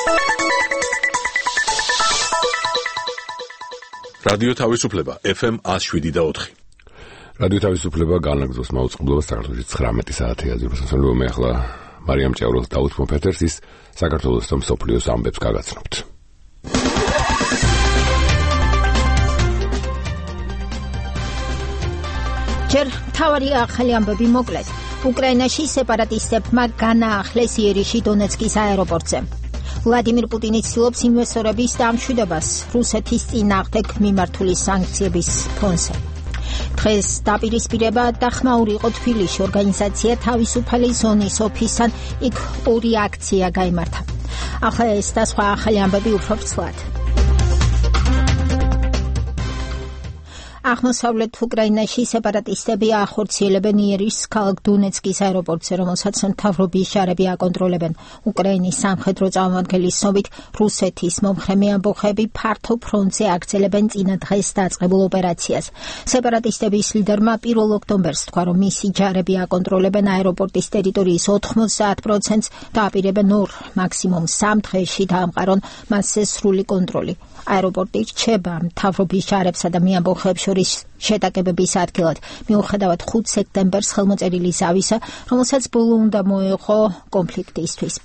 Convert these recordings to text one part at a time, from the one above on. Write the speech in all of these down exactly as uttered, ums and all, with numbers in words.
რადიო თავისუფლება ეფ ემ one oh seven და four. რადიო თავისუფლება განაგზობს მაუწყებლობას საქართველოში ცხრამეტი საათია ზურგსასწავლო მე ახლა მარიამ ჭავრულს დაუთმო პეტერსის საქართველოს და მსოფლიოს ამბებს გაგაცნობთ. ჯერ თავარი ახალი ამბები მოკლედ. უკრაინაში სეპარატისტებმა განაახლეს იერიში დონეცკის აეროპორტზე. ვლადიმირ პუტინი ცდილობს ინვესტორების დამშვიდობას რუსეთის წინააღმდეგ მიმართული სანქციების ფონზე. დღეს დაპირისპირება დახმაური იყო თბილისში ორგანიზაცია თავისუფალი ზონის ოფისთან, იქ ორი აქცია გაიმართა. ახლა ეს და სხვა ახალი ამბები უფრო ვრცლად. აღმოსავლეთ უკრაინაში სეპარატისტები ახორციელებენ იერიშის ქალაქ დონეცკის აეროპორტზე, რომელსაც მთავრობის ჯარები აკონტროლებენ. უკრაინის სამხედრო წარმომადგენლის ცნობით, რუსეთის მომხრე ამბოხები ფართო ფრონტზე აგრძელებენ წინა დღეს დაწყებულ ოპერაციას. სეპარატისტების ლიდერმა პირველ ოქტომბერს თქვა, რომ მისი ჯარები აკონტროლებენ აეროპორტის ტერიტორიის ოთხმოცდაათ პროცენტს და აპირებენ ორ, მაქსიმუმ სამ დღეში დაამყარონ მასზე სრული კონტროლი. აეროპორტი რჩება მთავრობის ჯარებსა და მეამბოხეებს შორის შეტაკებების ადგილად, მიუხედავად ხუთ სექტემბერს ხელმოწერილი ზავისა, რომელსაც ბოლო უნდა მოეღო კონფლიქტისთვის.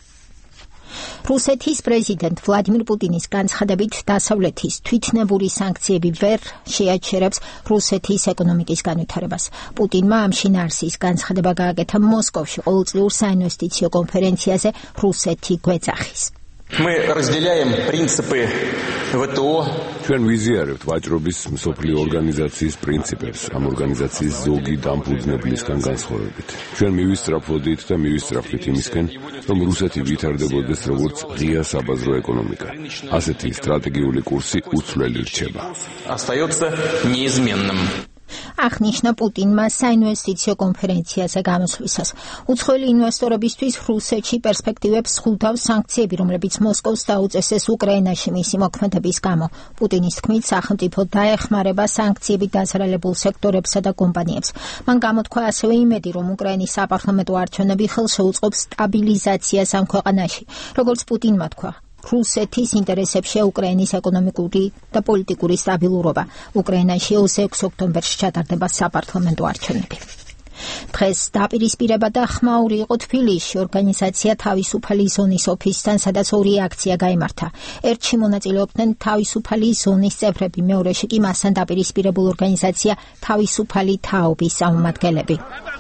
რუსეთის პრეზიდენტ ვლადიმირ პუტინის განცხადებით, დასავლეთის თვითნებური სანქციები ვერ შეაჩერებს რუსეთის ეკონომიკის განვითარებას. პუტინმა ამ შინაარსის განცხადება გააკეთა მოსკოვში ყოველწლიურ საინვესტიციო კონფერენციაზე რუსეთი გვეძახის. Мы разделяем принципы вэ тэ о. ჩვენ ვიზიარებთ ვაჭრობის მსოფლიო ორგანიზაციის პრინციპებს, ამ ორგანიზაციის ზოგი დამფუძნებლისგან განსხვავებით. ჩვენ მივისწრაფოდით და მივისწრაფდით იმისკენ, რომ რუსეთი ვითარდებოდეს როგორც ღია საბაზრო ეკონომიკა. ასეთი სტრატეგიული კურსი უცვლელი რჩება. Остается неизменным. აღნიშნა პუტინმა საინვესტიციო კონფერენციაზე გამოსვლისას. უცხოელი ინვესტორებისთვის რუსეთში პერსპექტივებს ხულდავს სანქციები, რომლებიც მოსკოვს დაუწესეს უკრაინაში მისი მოქმედების გამო. პუტინის თქმით, სახელმწიფო დაეხმარება სანქციებით დაზარალებულ სექტორებსა და კომპანიებს. მან გამოთქვა ასევე იმედი, რომ უკრაინის საპარლამენტო არჩევნები ხელს შეუწყობს სტაბილიზაციას ამ ქვეყანაში. როგორც პუტინმა თქვა, რუსეთის ინტერესებშია უკრაინის ეკონომიკური და პოლიტიკური სტაბილურობა. უკრაინაში ოცდაექვსი ოქტომბერს ჩატარდება საპარლამენტო არჩევნები. დღეს დაპირისპირება და ხმაური იყო თბილისში ორგანიზაცია თავისუფალი ზონის ოფისთან, სადაც ორი აქცია გაიმართა. ერთში მონაწილეობდნენ თავისუფალი ზონის წევრები, მეორეში კი მასთან დაპირისპირებულ ორგანიზაცია თავისუფალი თაობის წარმომადგენლები.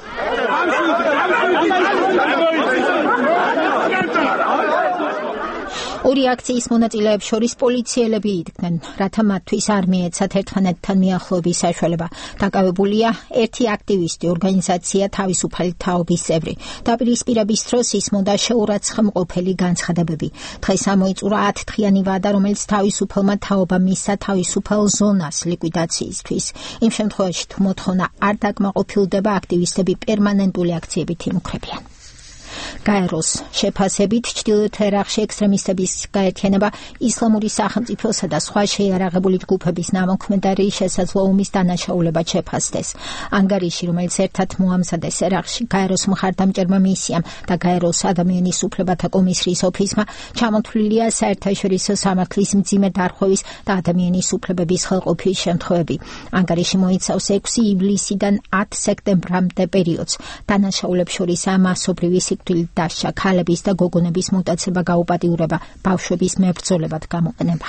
ორი აქციის მონაწილეებს შორის პოლიციელები იდგნენ, რათა მათთვის არ მიეცათ ერთმანეთთან მიახლოების საშუალება. დაკავებულია ერთი აქტივისტი, ორგანიზაცია თავისუფალი თაობის წევრი. დაპირისპირების დროს ისმოდა შეურაცხმყოფელი განცხადებები. დღეს ამოიწურა ათდღიანი ვადა, რომელიც თავისუფალმა თაობამ მისცა თავისუფალ ზონას ლიკვიდაციისთვის. იმ შემთხვევაში, თუ მოთხოვნა არ დაკმაყოფილდება, აქტივისტები პერმანენტული აქციებით იმუქრებიან. გაეროს შეფასებით ჩრდილოეთ ერაყში ექსტრემისტების გაერთიანება ისლამური სახელმწიფოსა და სხვა შეიარაღებული ჯგუფების ნამოქმედარი შესაძლო ომის დანაშაულებად შეფასდეს. ანგარიში, რომელიც ერთად მოამზადეს ერაყში გაეროს მხარდამჭერმა მისიამ და გაეროს ადამიანის უფლებათა კომისრის ოფისმა, ჩამოთვლილია საერთაშორისო სამართლის მძიმე დარღვევის და ადამიანის უფლებების ხელყოფის შემთხვევები. ანგარიში მოიცავს ექვსი ივლისიდან ათ სექტემბრამდე პერიოდს. დანაშაულებს შორისაა მასობრივი სიკვდილი დასჯა, ქალების და გოგონების მოტაცება, გაუპატიურება, ბავშვების მებრძოლებად გამოყენება.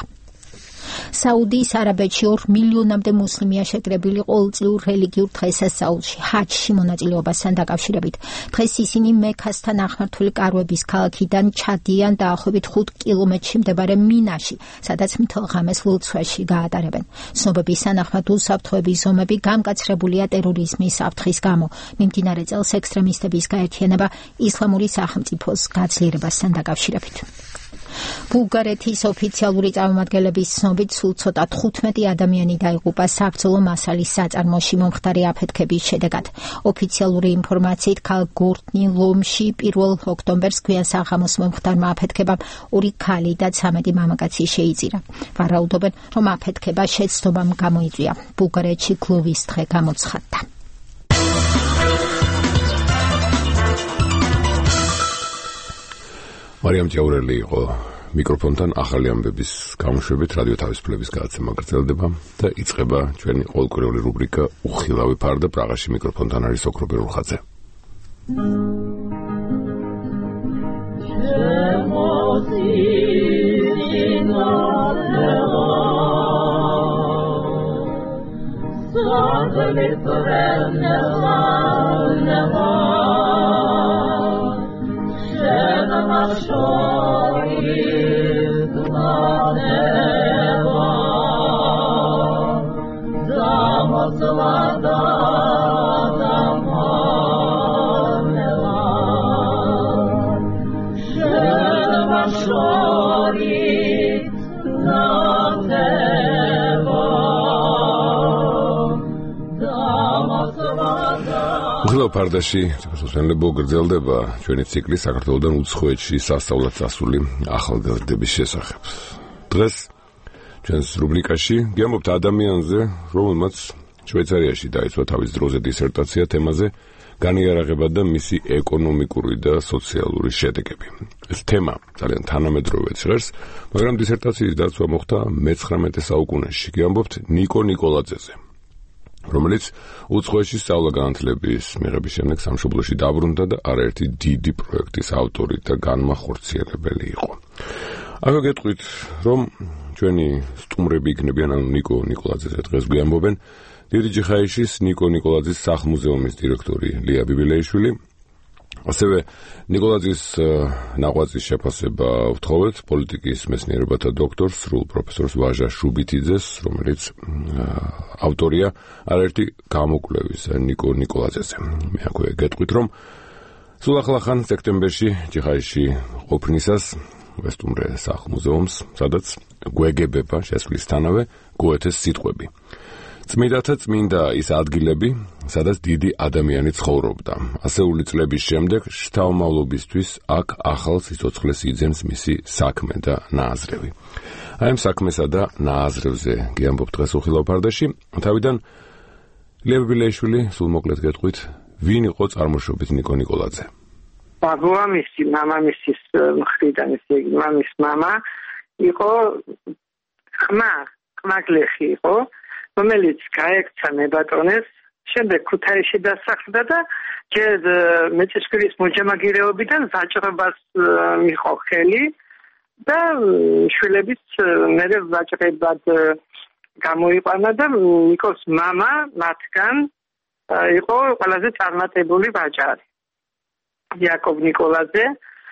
საუდის არაბეთში ორ მილიონამდე მუსლიმია შეკრებილი ყოველწლიურ რელიგიურ დღესასწაულში, ჰაჯში მონაწილეობასთან დაკავშირებით. დღეს ისინი მექასთან აღმართული კარვების ქალაქიდან ჩადიან დაახლოებით ხუთ კილომეტრში მდებარე მინაში, სადაც მთელ ღამეს ლოცვაში გაატარებენ. ცნობების თანახმად უსაფრთხოების ზომები გამკაცრებულია ტერორიზმის საფრთხის გამო. მიმდინარე წელს ექსტრემისტების გაერთიანება ისლამური სახელმწიფოს გაძლიერებასთან დაკავშირებით. ბულგარეთის ოფიციალური წარმომადგენლების ცნობით, სულ ცოტა თხუთმეტი ადამიანი დაიღუპა საბრძოლო მასალის საწარმოში მომხდარი აფეთქების შედეგად. ოფიციალური ინფორმაციით, ქალაქ გორნი ლომში პირველ ოქტომბერს გვიან საღამოს მომხდარმა აფეთქებამ ორი ქალი და ცამეტი მამაკაცი შეიწირა. ვარაუდობენ, რომ აფეთქება შეცდომამ გამოიწვია. ბულგარეთში გლოვის დღე გამოცხადდა. მარიამ ჭაურელი იყო მიკროფონთან ახალი ამბების გამოშვებით რადიო თავისუფლების გადაცემა გრძელდება და იწყება ჩვენი ყოველკვირეული რუბრიკა უხილავი ფარ და პრაღაში მიკროფონთან არის ოქრობ ერუხაძე. ფარდაში მოსვენებო გრძელდება ჩვენი ციკლი საქართველოსთან უცხოეთში სასწავლად წასული ახალგაზრდების შესახებ. დღეს ჩვენს რუბრიკაში გიამბობთ ადამიანზე, რომელმაც შვეიცარიაში დაიწყო თავის დროზე დისერტაცია თემაზე განიარაღება და მისი ეკონომიკური და სოციალური შედეგები. ეს თემა ძალიან თანამედროვე ჟღერს, მაგრამ დისერტაციის დაცვა მოხდა მეცხრამეტე საუკუნეში. გიამბობთ ნიკო ნიკოლაძეზე, რომელიც უცხოეთში სწავლა-განათლების მიღების შემდეგ სამშობლოში დაბრუნდა და არაერთი დიდი პროექტის ავტორი და განმახორციელებელი იყო. ახლა გეტყვით, რომ ჩვენი სტუმრები იქნებიან, ანუ ნიკო ნიკოლაძეზე დღეს გვიამბობენ დიდი ჯიხაიშის ნიკო ნიკოლაძის სახლ-მუზეუმის დირექტორი ლია ბიბილეიშვილი. ასევე ნიკოლაძის ნაღვაწის შეფასება ვთხოვეთ პოლიტიკის მეცნიერებათა დოქტორს, სრულ პროფესორს ვაჟა შუბითიძეს, რომელიც ავტორია არაერთი გამოკვლევის ნიკო ნიკოლაძეზე. მე აქვე გეტყვით, რომ სულ ახლახან სექტემბერში ჯიხაიში ყოფნისას ვესტუმრე სახლ-მუზეუმს, სადაც გვეგებება შესვლისთანავე გოეთეს სიტყვები. წმიდათა წმინდა ის ადგილები, სადაც დიდი ადამიანი ცხოვრობდა. ასეული წლების შემდეგ შთამომავლობისთვის აქ ახალ სიცოცხლეს იძენს მისი საქმე და ნააზრევი. აი ამ საქმესა და ნააზრევზე გიამბობ დღეს უხილავ ფარდაში. თავიდან ლია ბიბილეიშვილი, სულ მოკლედ გეტყვით, ვინ იყო წარმოშობით ნიკო ნიკოლაძე? ბაბუამისი, მამამისის მხრიდან, ესე იგი, მამის მამა იყო ხმა, ხმაგლეხი იყო, რომელიც გაექცა ნებატონეს, შემდეგ ქუთაისში დასახლდა და ჯერ მეწისქვრის მოჯამაგირეობიდან ვაჭრობას მიჰყო ხელი და შვილებიც მერე ვაჭრებად გამოიყვანა და ნიკოს მამა მათგან იყო ყველაზე წარმატებული ვაჭარი. იაკობ ნიკოლაძე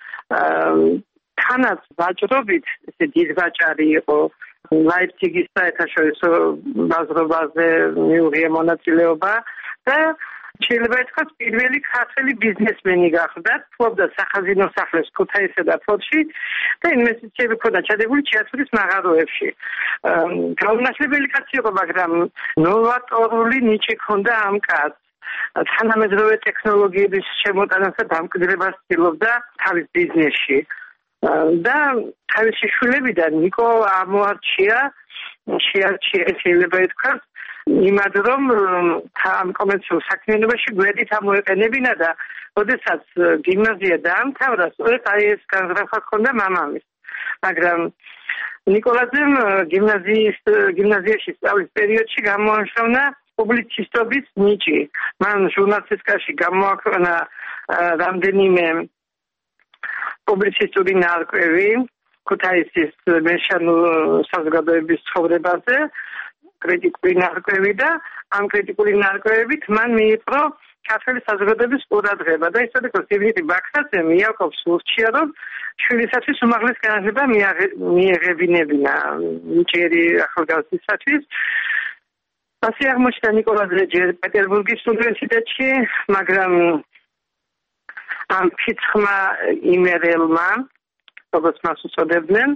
თანაც ვაჭრობით ესე დიდ ვაჭარი იყო. ლაიფციგის საერთაშორისო ბაზრობაზე მიუღია მონაწილეობა და შეიძლება ითქვას პირველი ქართველი ბიზნესმენი გახდა, ფლობდა სახაზინო სახლებს ქუთაისსა და ფოთში და ინვესტიციები ჰქონდა ჩადებული ჩიათურის მაღაროებში. გაუნაწილებელი კაცი იყო, მაგრამ ნოვატორული ნიჭი ჰქონდა ამ კაცს. თანამედროვე ტექნოლოგიების შემოტანას და დამკვიდრებას ცდილობდა თავის ბიზნესში. და თავისი შვილებიდან ნიკო ამოარჩია, შეარჩია შეიძლება ითქვას, იმად რომ ამ კომერციულ საქმიანობაში გვერდით ამოეყენებინა და როდესაც გიმნაზია დაამთავრა, სწორედ აი ეს განზრახვა ჰქონდა მამამის. მაგრამ ნიკოლაძემ გიმნაზიის გიმნაზიაში სწავლის პერიოდში გამოაშოვნა პუბლიცისტობის ნიჭი. მან ჟურნალისტიკაში გამოაქვეყნა რამდენიმე პუბლიცისტური ნარკვევი ქუთაისის მეშანულ საზოგადოების ცხოვრებაზე, კრიტიკული ნარკვევი და ამ კრიტიკული ნარკვევებით მან მიიპყრო ქართული საზოგადოების ყურადღება და ისედაც სივრცე ბაქრაძე მიაკობს ურჩია, რომ შვილისათვის უმაღლეს განათლება მიეღებინებინა ნიჭიერი ახალგაზრდისათვის. ასე აღმოჩნდა ნიკოლაძე ჯერ პეტერბურგის უნივერსიტეტში, მაგრამ ამ ფიცხმა იმერელმა, როგორც მას უწოდებდნენ,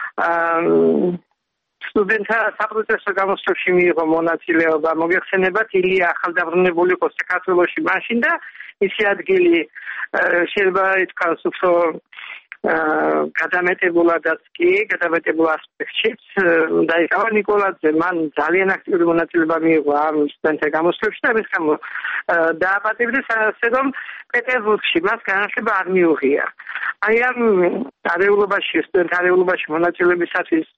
სტუდენტთა საპროტესტო გამოსვლებში მიიღო მონაწილეობა. მოგეხსენებათ, ილია ახალდაბრუნებული იყო საქართველოში მაშინ და მისი ადგილი შეიძლება ითქვას უფრო გადამეტებულადაც კი, გადამეტებულ ასპექტშიც დაიკავა ნიკოლაძე. მან ძალიან აქტიური მონაწილეობა მიიღო ამ სტუდენტთა გამოსვლებში და ამის გამო დააპატიმრეს ასე, რომ პეტერბურგში მას განათლება არ მიუღია. აი ამ არეულობაში, სტუდენტ არეულობაში მონაწილეობისათვის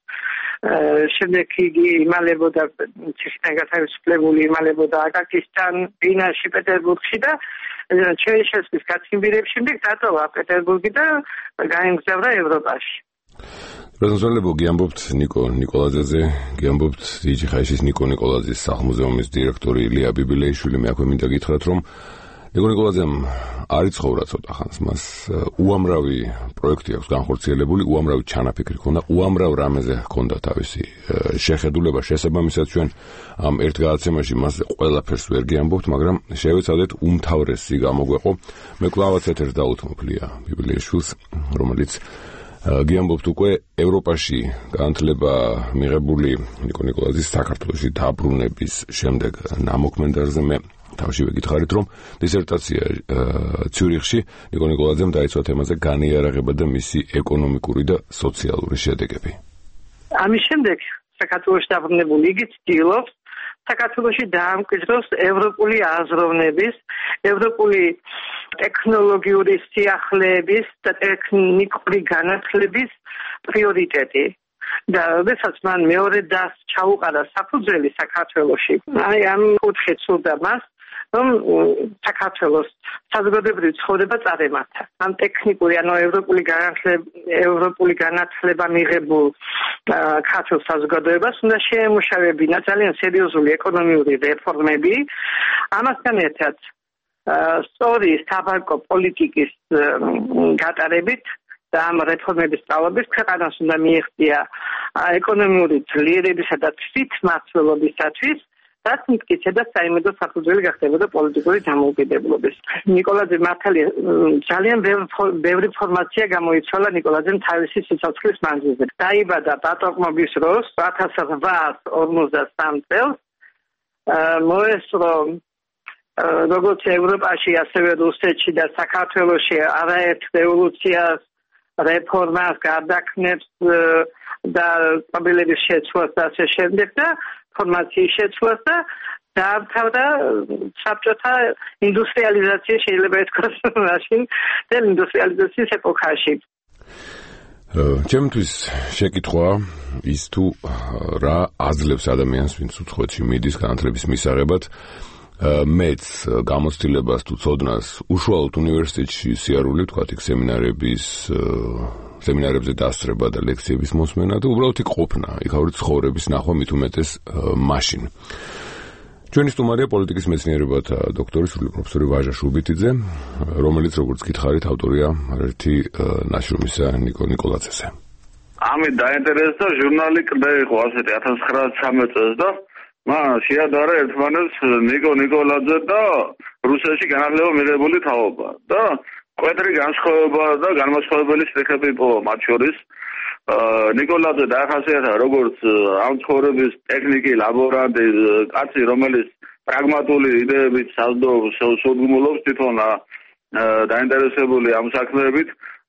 შემდეგ იგი იმალებოდა ციხიდან გათავისუფლებული იმალებოდა აკაკისთან, ვინაში, პეტერბურგში და ჩეიშევსკის გაცინვირების შემდეგ დატოვა პეტერბურგი და გაემგზავრა ევროპაში. Răzănțoalebo გიამბობთ ნიკო ნიკოლაძეზე, გიამბობთ დიჯი ხაიშის ნიკო ნიკოლაძის სახლ-მუზეუმის დირექტორი ილია ბიბილეიშვილი. მე აქვე მინდა გითხრათ, რომ ნიკო ნიკოლაძემ არ იცხოვრა ცოტა ხანს, მას უამრავი პროექტი აქვს განხორციელებული, უამრავი ჩანაფიქრი ჰქონდა, უამრავ რამეზე ჰქონდა თავისი შეხედულება, შესაბამისად ჩვენ ამ ერთ გადაცემაში მასზე ყველაფერს ვერ გიამბობთ, მაგრამ შევეცადეთ უმთავრესი გამოგვეყო. მე კლავაც ეთერს დაუთმობ ლია ბიბილეიშვილს, რომელიც გიამბობთ უკვე ევროპაში განათლება მიღებული ნიკო ნიკოლაძის საქართველოში დაბრუნების შემდეგ ნამოქმედარზე მე თავშივე გითხარით, რომ დისერტაცია ციურიხში ნიკო ნიკოლაძემ დაიცვა თემაზე განიარაღება და მისი ეკონომიკური და სოციალური შედეგები. ამის შემდეგ საქართველოში დაბრუნებული იგი ცდილობს საქართველოში დაამკვიდროს ევროპული აზროვნების, ევროპული ტექნოლოგიური სიახლეების და ტექნიკური განათლების პრიორიტეტი. და როდესაც მან მეორე დასს ჩაუყარა საფუძველი საქართველოში, აი ამ კუთხით სურდა მას, რომ საქართველოს საზოგადოებრივი ცხოვრება წარემართა. ამ ტექნიკური, ანუ ევროპული განათლება, ევროპული განათლება მიღებულ ქართულ საზოგადოებას უნდა შეემუშავებინა ძალიან სერიოზული ეკონომიური რეფორმები. ამასთან ერთად სწორი საბანკო პოლიტიკის გატარებით და ამ რეფორმების სწავლებით ქვეყანას უნდა მიეღწია ეკონომიური ძლიერებისა და თვითმმართველობისათვის, რაც მტკიცე და საიმედო საფუძველი გახდებოდა პოლიტიკური დამოუკიდებლობის. ნიკოლაძე მართალია ძალიან ბევრი ფორმაცია გამოიცვალა ნიკოლაძემ თავისი სიცოცხლის მანძილზე. დაიბადა პატრონობის დროს ათას რვაას ორმოცდასამ წელს, მოესწრო როგორც ევროპაში, ასევე რუსეთში და საქართველოში არაერთ რევოლუციას, რეფორმას, გარდაქმნებს და წაბილების შეცვლას და ასე შემდეგ და ფორმაციის შეცვლას და დაამთავრა საბჭოთა ინდუსტრიალიზაციის, შეიძლება ითქვას მაშინ და ინდუსტრიალიზაციის ეპოქაში. ჩემთვის შეკითხვა ის თუ რა აძლევს ადამიანს, ვინც უცხოეთში მიდის განათლების მისაღებად, მეც გამოცდილებას თუ ცოდნას უშუალოდ უნივერსიტეტში სიარული, თქვათ იქ სემინარების სემინარებზე დასწრება და ლექციების მოსმენა და უბრალოდ იქ ყოფნა, იქაური ცხოვრების ნახვა მით უმეტეს მაშინ. ჩვენი სტუმარია პოლიტიკის მეცნიერებათა დოქტორი, სრული პროფესორი ვაჟა შუბიტიძე, რომელიც როგორც გითხარით, ავტორია ერთი ნაშრომისა ნიკო ნიკოლაძეზე. ამით დაინტერესდა ჟურნალი კლდე იყო ასეთი ათას ცხრაასი წელს და მან შეადარა ერთმანეთს ნიკო ნიკოლაძე და რუსეთში განათლება მიღებული თაობა და კვეთრი განსხვავება და განმასხვავებელი სტრიქები იყო მათ შორის. ნიკოლაძე დაახასიათა როგორც ამ ცხოვრების ტექნიკი, ლაბორანტი, კაცი, რომელიც პრაგმატული იდეებით სულგმულობს თვითონ დაინტერესებული ამ საქმეებით,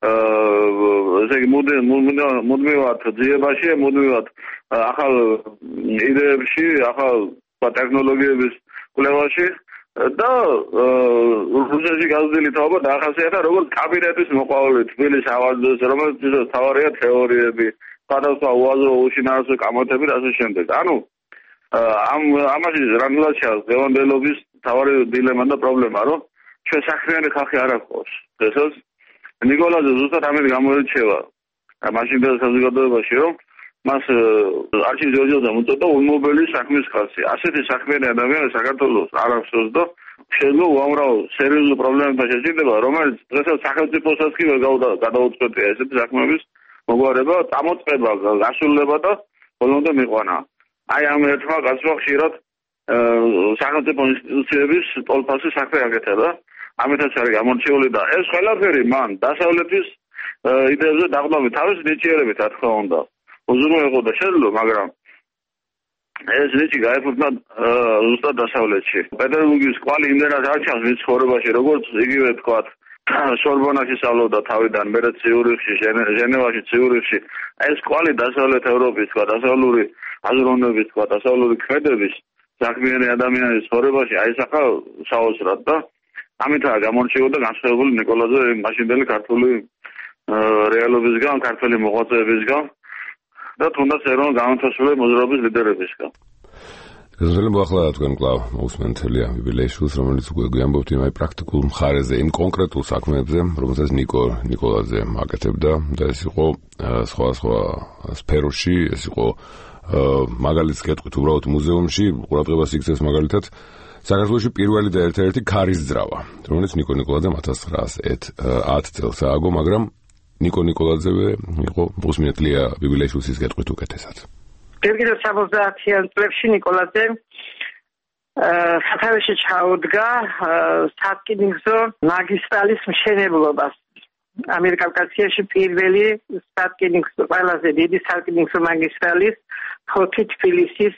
ესე იგი მუდმივად ძიებაში, მუდმივად ახალ იდეებში, ახალ ტექნოლოგიების კვლევაში და რუსეთში გაზრდილი თაობა დაახასიათა როგორც კაბინეტის მოყვავილი თბილისის ავადზე, რომელიც თავარია თეორიები, სხვადასხვა უაზრო უშინაარსო კამათები და ასე შემდეგ. ანუ ამ ამაში რანულად ჩანს დღევანდელობის თავარი დილემა და პრობლემა, რომ ჩვენ საქმიანი ხალხი არ აქვს. დღესაც ნიკოლაძე ზუსტად ამით გამოირჩევა მაშინდელ საზოგადოებაში, რომ მას არჩილ ჯორჯიძემ უწოდა ულმობელი საქმის ხალხი. ასეთი საქმიანი ადამიანი საქართველოს არ ახსოვს და შეიძლება უამრავ სერიოზულ პრობლემებთან შეჯიბრება, რომელიც დღესაც სახელმწიფოსაც კი ვერ გადაუწყვეტია ესეთი საქმეების მოგვარება, წამოწყება, გასრულება და ბოლომდე მიყვანა. აი ამ ერთმა კაცმა ხშირად სახელმწიფო ინსტიტუციების ტოლფასი საქმე აკეთება. ამითაც არის გამორჩეული და ეს ყველაფერი მან დასავლეთის იდეებზე დაყრდნობით თავის ნიჭიერებით, რა თქმა უნდა. უზრუნველყო და შეძლო, მაგრამ ეს ნიჭი გაიფუძნა ზუსტად დასავლეთში. პეტერბურგის კვალი იმდენად არ ჩანს მის ცხოვრებაში, როგორც იგივე თქვათ, სორბონაში სწავლობდა თავიდან, მერე ციურიხში, ჟენევაში, ციურიხში. ეს კვალი დასავლეთ ევროპის, თქვათ, დასავლური აზროვნების, თქვათ, დასავლური ქმედების საქმიანი ადამიანის ცხოვრებაში აისახა საოცრად და ამითაა გამორჩეული და განსხვავებული ნიკოლაძე მაშინდელი ქართული რეალობისგან, ქართველი მოღვაწეებისგან და თუნდაც ეროვნულ განმათავისუფლებელი მოძრაობის ლიდერებისგან. გასაგებია ახლა თქვენ კვლავ მოусმენთ ელია ბიბილეიშვილს, რომელიც უკვე გვიამბობთ იმ აი პრაქტიკულ მხარეზე, იმ კონკრეტულ საქმეებზე, რომელსაც ნიკო ნიკოლაძე აკეთებდა და ეს იყო სხვა სხვა სფეროში, ეს იყო მაგალითს გეტყვით უბრალოდ მუზეუმში, ყურადღებას იქცევს მაგალითად საქართველოში პირველი და ერთ-ერთი ქარის ძრავა, რომელიც ნიკო ნიკოლაძემ ათას ცხრაასი ათი წელს ააგო, მაგრამ ნიკო ნიკოლაძე იყო მოусმინეთ ელია ბიბილეიშვილის გეტყვით უკეთესად. Პირველ სამოცდაათიან წლებში ნიკოლაძე სათავეში ჩაუდგა სარკინიგზო მაგისტრალის მშენებლობას. ამიერკავკასიაში პირველი სარკინიგზო, ყველაზე დიდი სარკინიგზო მაგისტრალის ფოთი-თბილისის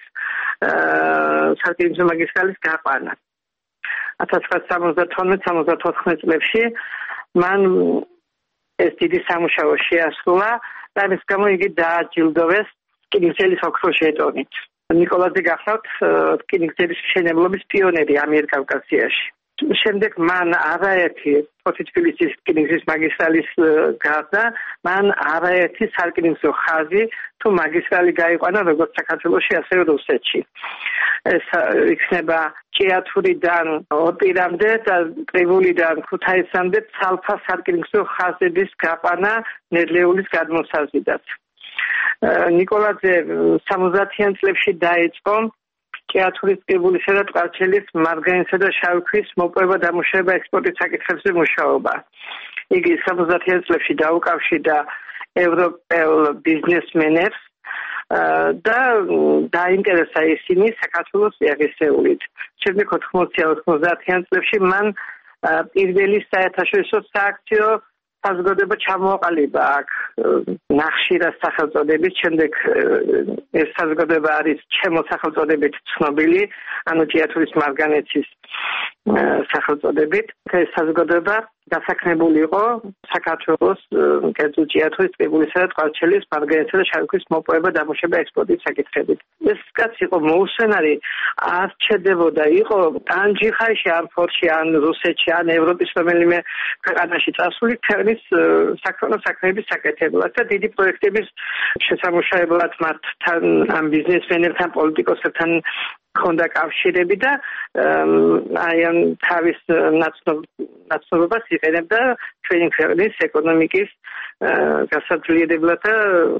სარკინიგზო მაგისტრალის გაყვანა. ათას ცხრაასი სამოცდათოთხმეტ სამოცდათოთხმეტ წლებში მან ეს დიდი სამუშაო შეასრულა და ამის გამო იგი დააჯილდოვეს რკინიგზელის ოქროს ჟეტონით. ნიკოლაძე გახლავთ რკინიგზების მშენებლობის პიონერი ამიერკავკასიაში. შემდეგ მან არაერთი ფოთი-თბილისის რკინიგზის მაგისტრალის გარდა, მან არაერთი სარკინიგზო ხაზი თუ მაგისტრალი გაიყვანა როგორც საქართველოში, ასევე რუსეთში. ეს იქნება ჭიათურიდან ოპირამდე და კრივულიდან ქუთაისამდე ცალფა სარკინიგზო ხაზების გაყვანა ნედლეულის გადმოსაზიდად. ნიკოლაძე სამოცდაათიან წლებში დაიწყო ჭიათურის, კრივულისა და ტყარჩელის მარგანისა და შავი ქვის მოპოვება, დამუშავება, ექსპორტის საკითხებზე მუშაობა. იგი სამოცდაათიან წლებში დაუკავშირდა ევროპელ ბიზნესმენებს და დაინტერესა ისინი საქართველოს წიაღისეულით. შემდეგ ოთხმოციან ოცდაათიან წლებში მან პირველი საერთაშორისო სააქციო საზოგადოება ჩამოაყალიბა აქ ნახშირას სახელწოდებით, შემდეგ ეს საზოგადოება არის ჩემო სახელწოდებით ცნობილი, ანუ ჭიათურის მარგანეცის სახელწოდებით. ეს საზოგადოება დასაქმებული იყო საქართველოს კერძო ჭიათურის, კრივულისა და ტყარჩელის მარგანეცისა და შავი ქვის მოპოვება, დამუშავება, ექსპორტის საკითხებით. ეს კაცი იყო მოუსვენარი, არ რჩებოდა, იყო ან ჯიხარში, ან ფორში, ან რუსეთში, ან ევროპის რომელიმე ქვეყანაში წასული ქვეყნის საქონლო საქმეების საკეთებლად და დიდი პროექტების შესამუშავებლად მათთან, ამ ბიზნესმენებთან, პოლიტიკოსებთან ჰქონდა კავშირები და აი ამ თავის ნაცნობობას იყენებდა ჩვენი ქვეყნის ეკონომიკის გასაძლიერებლად და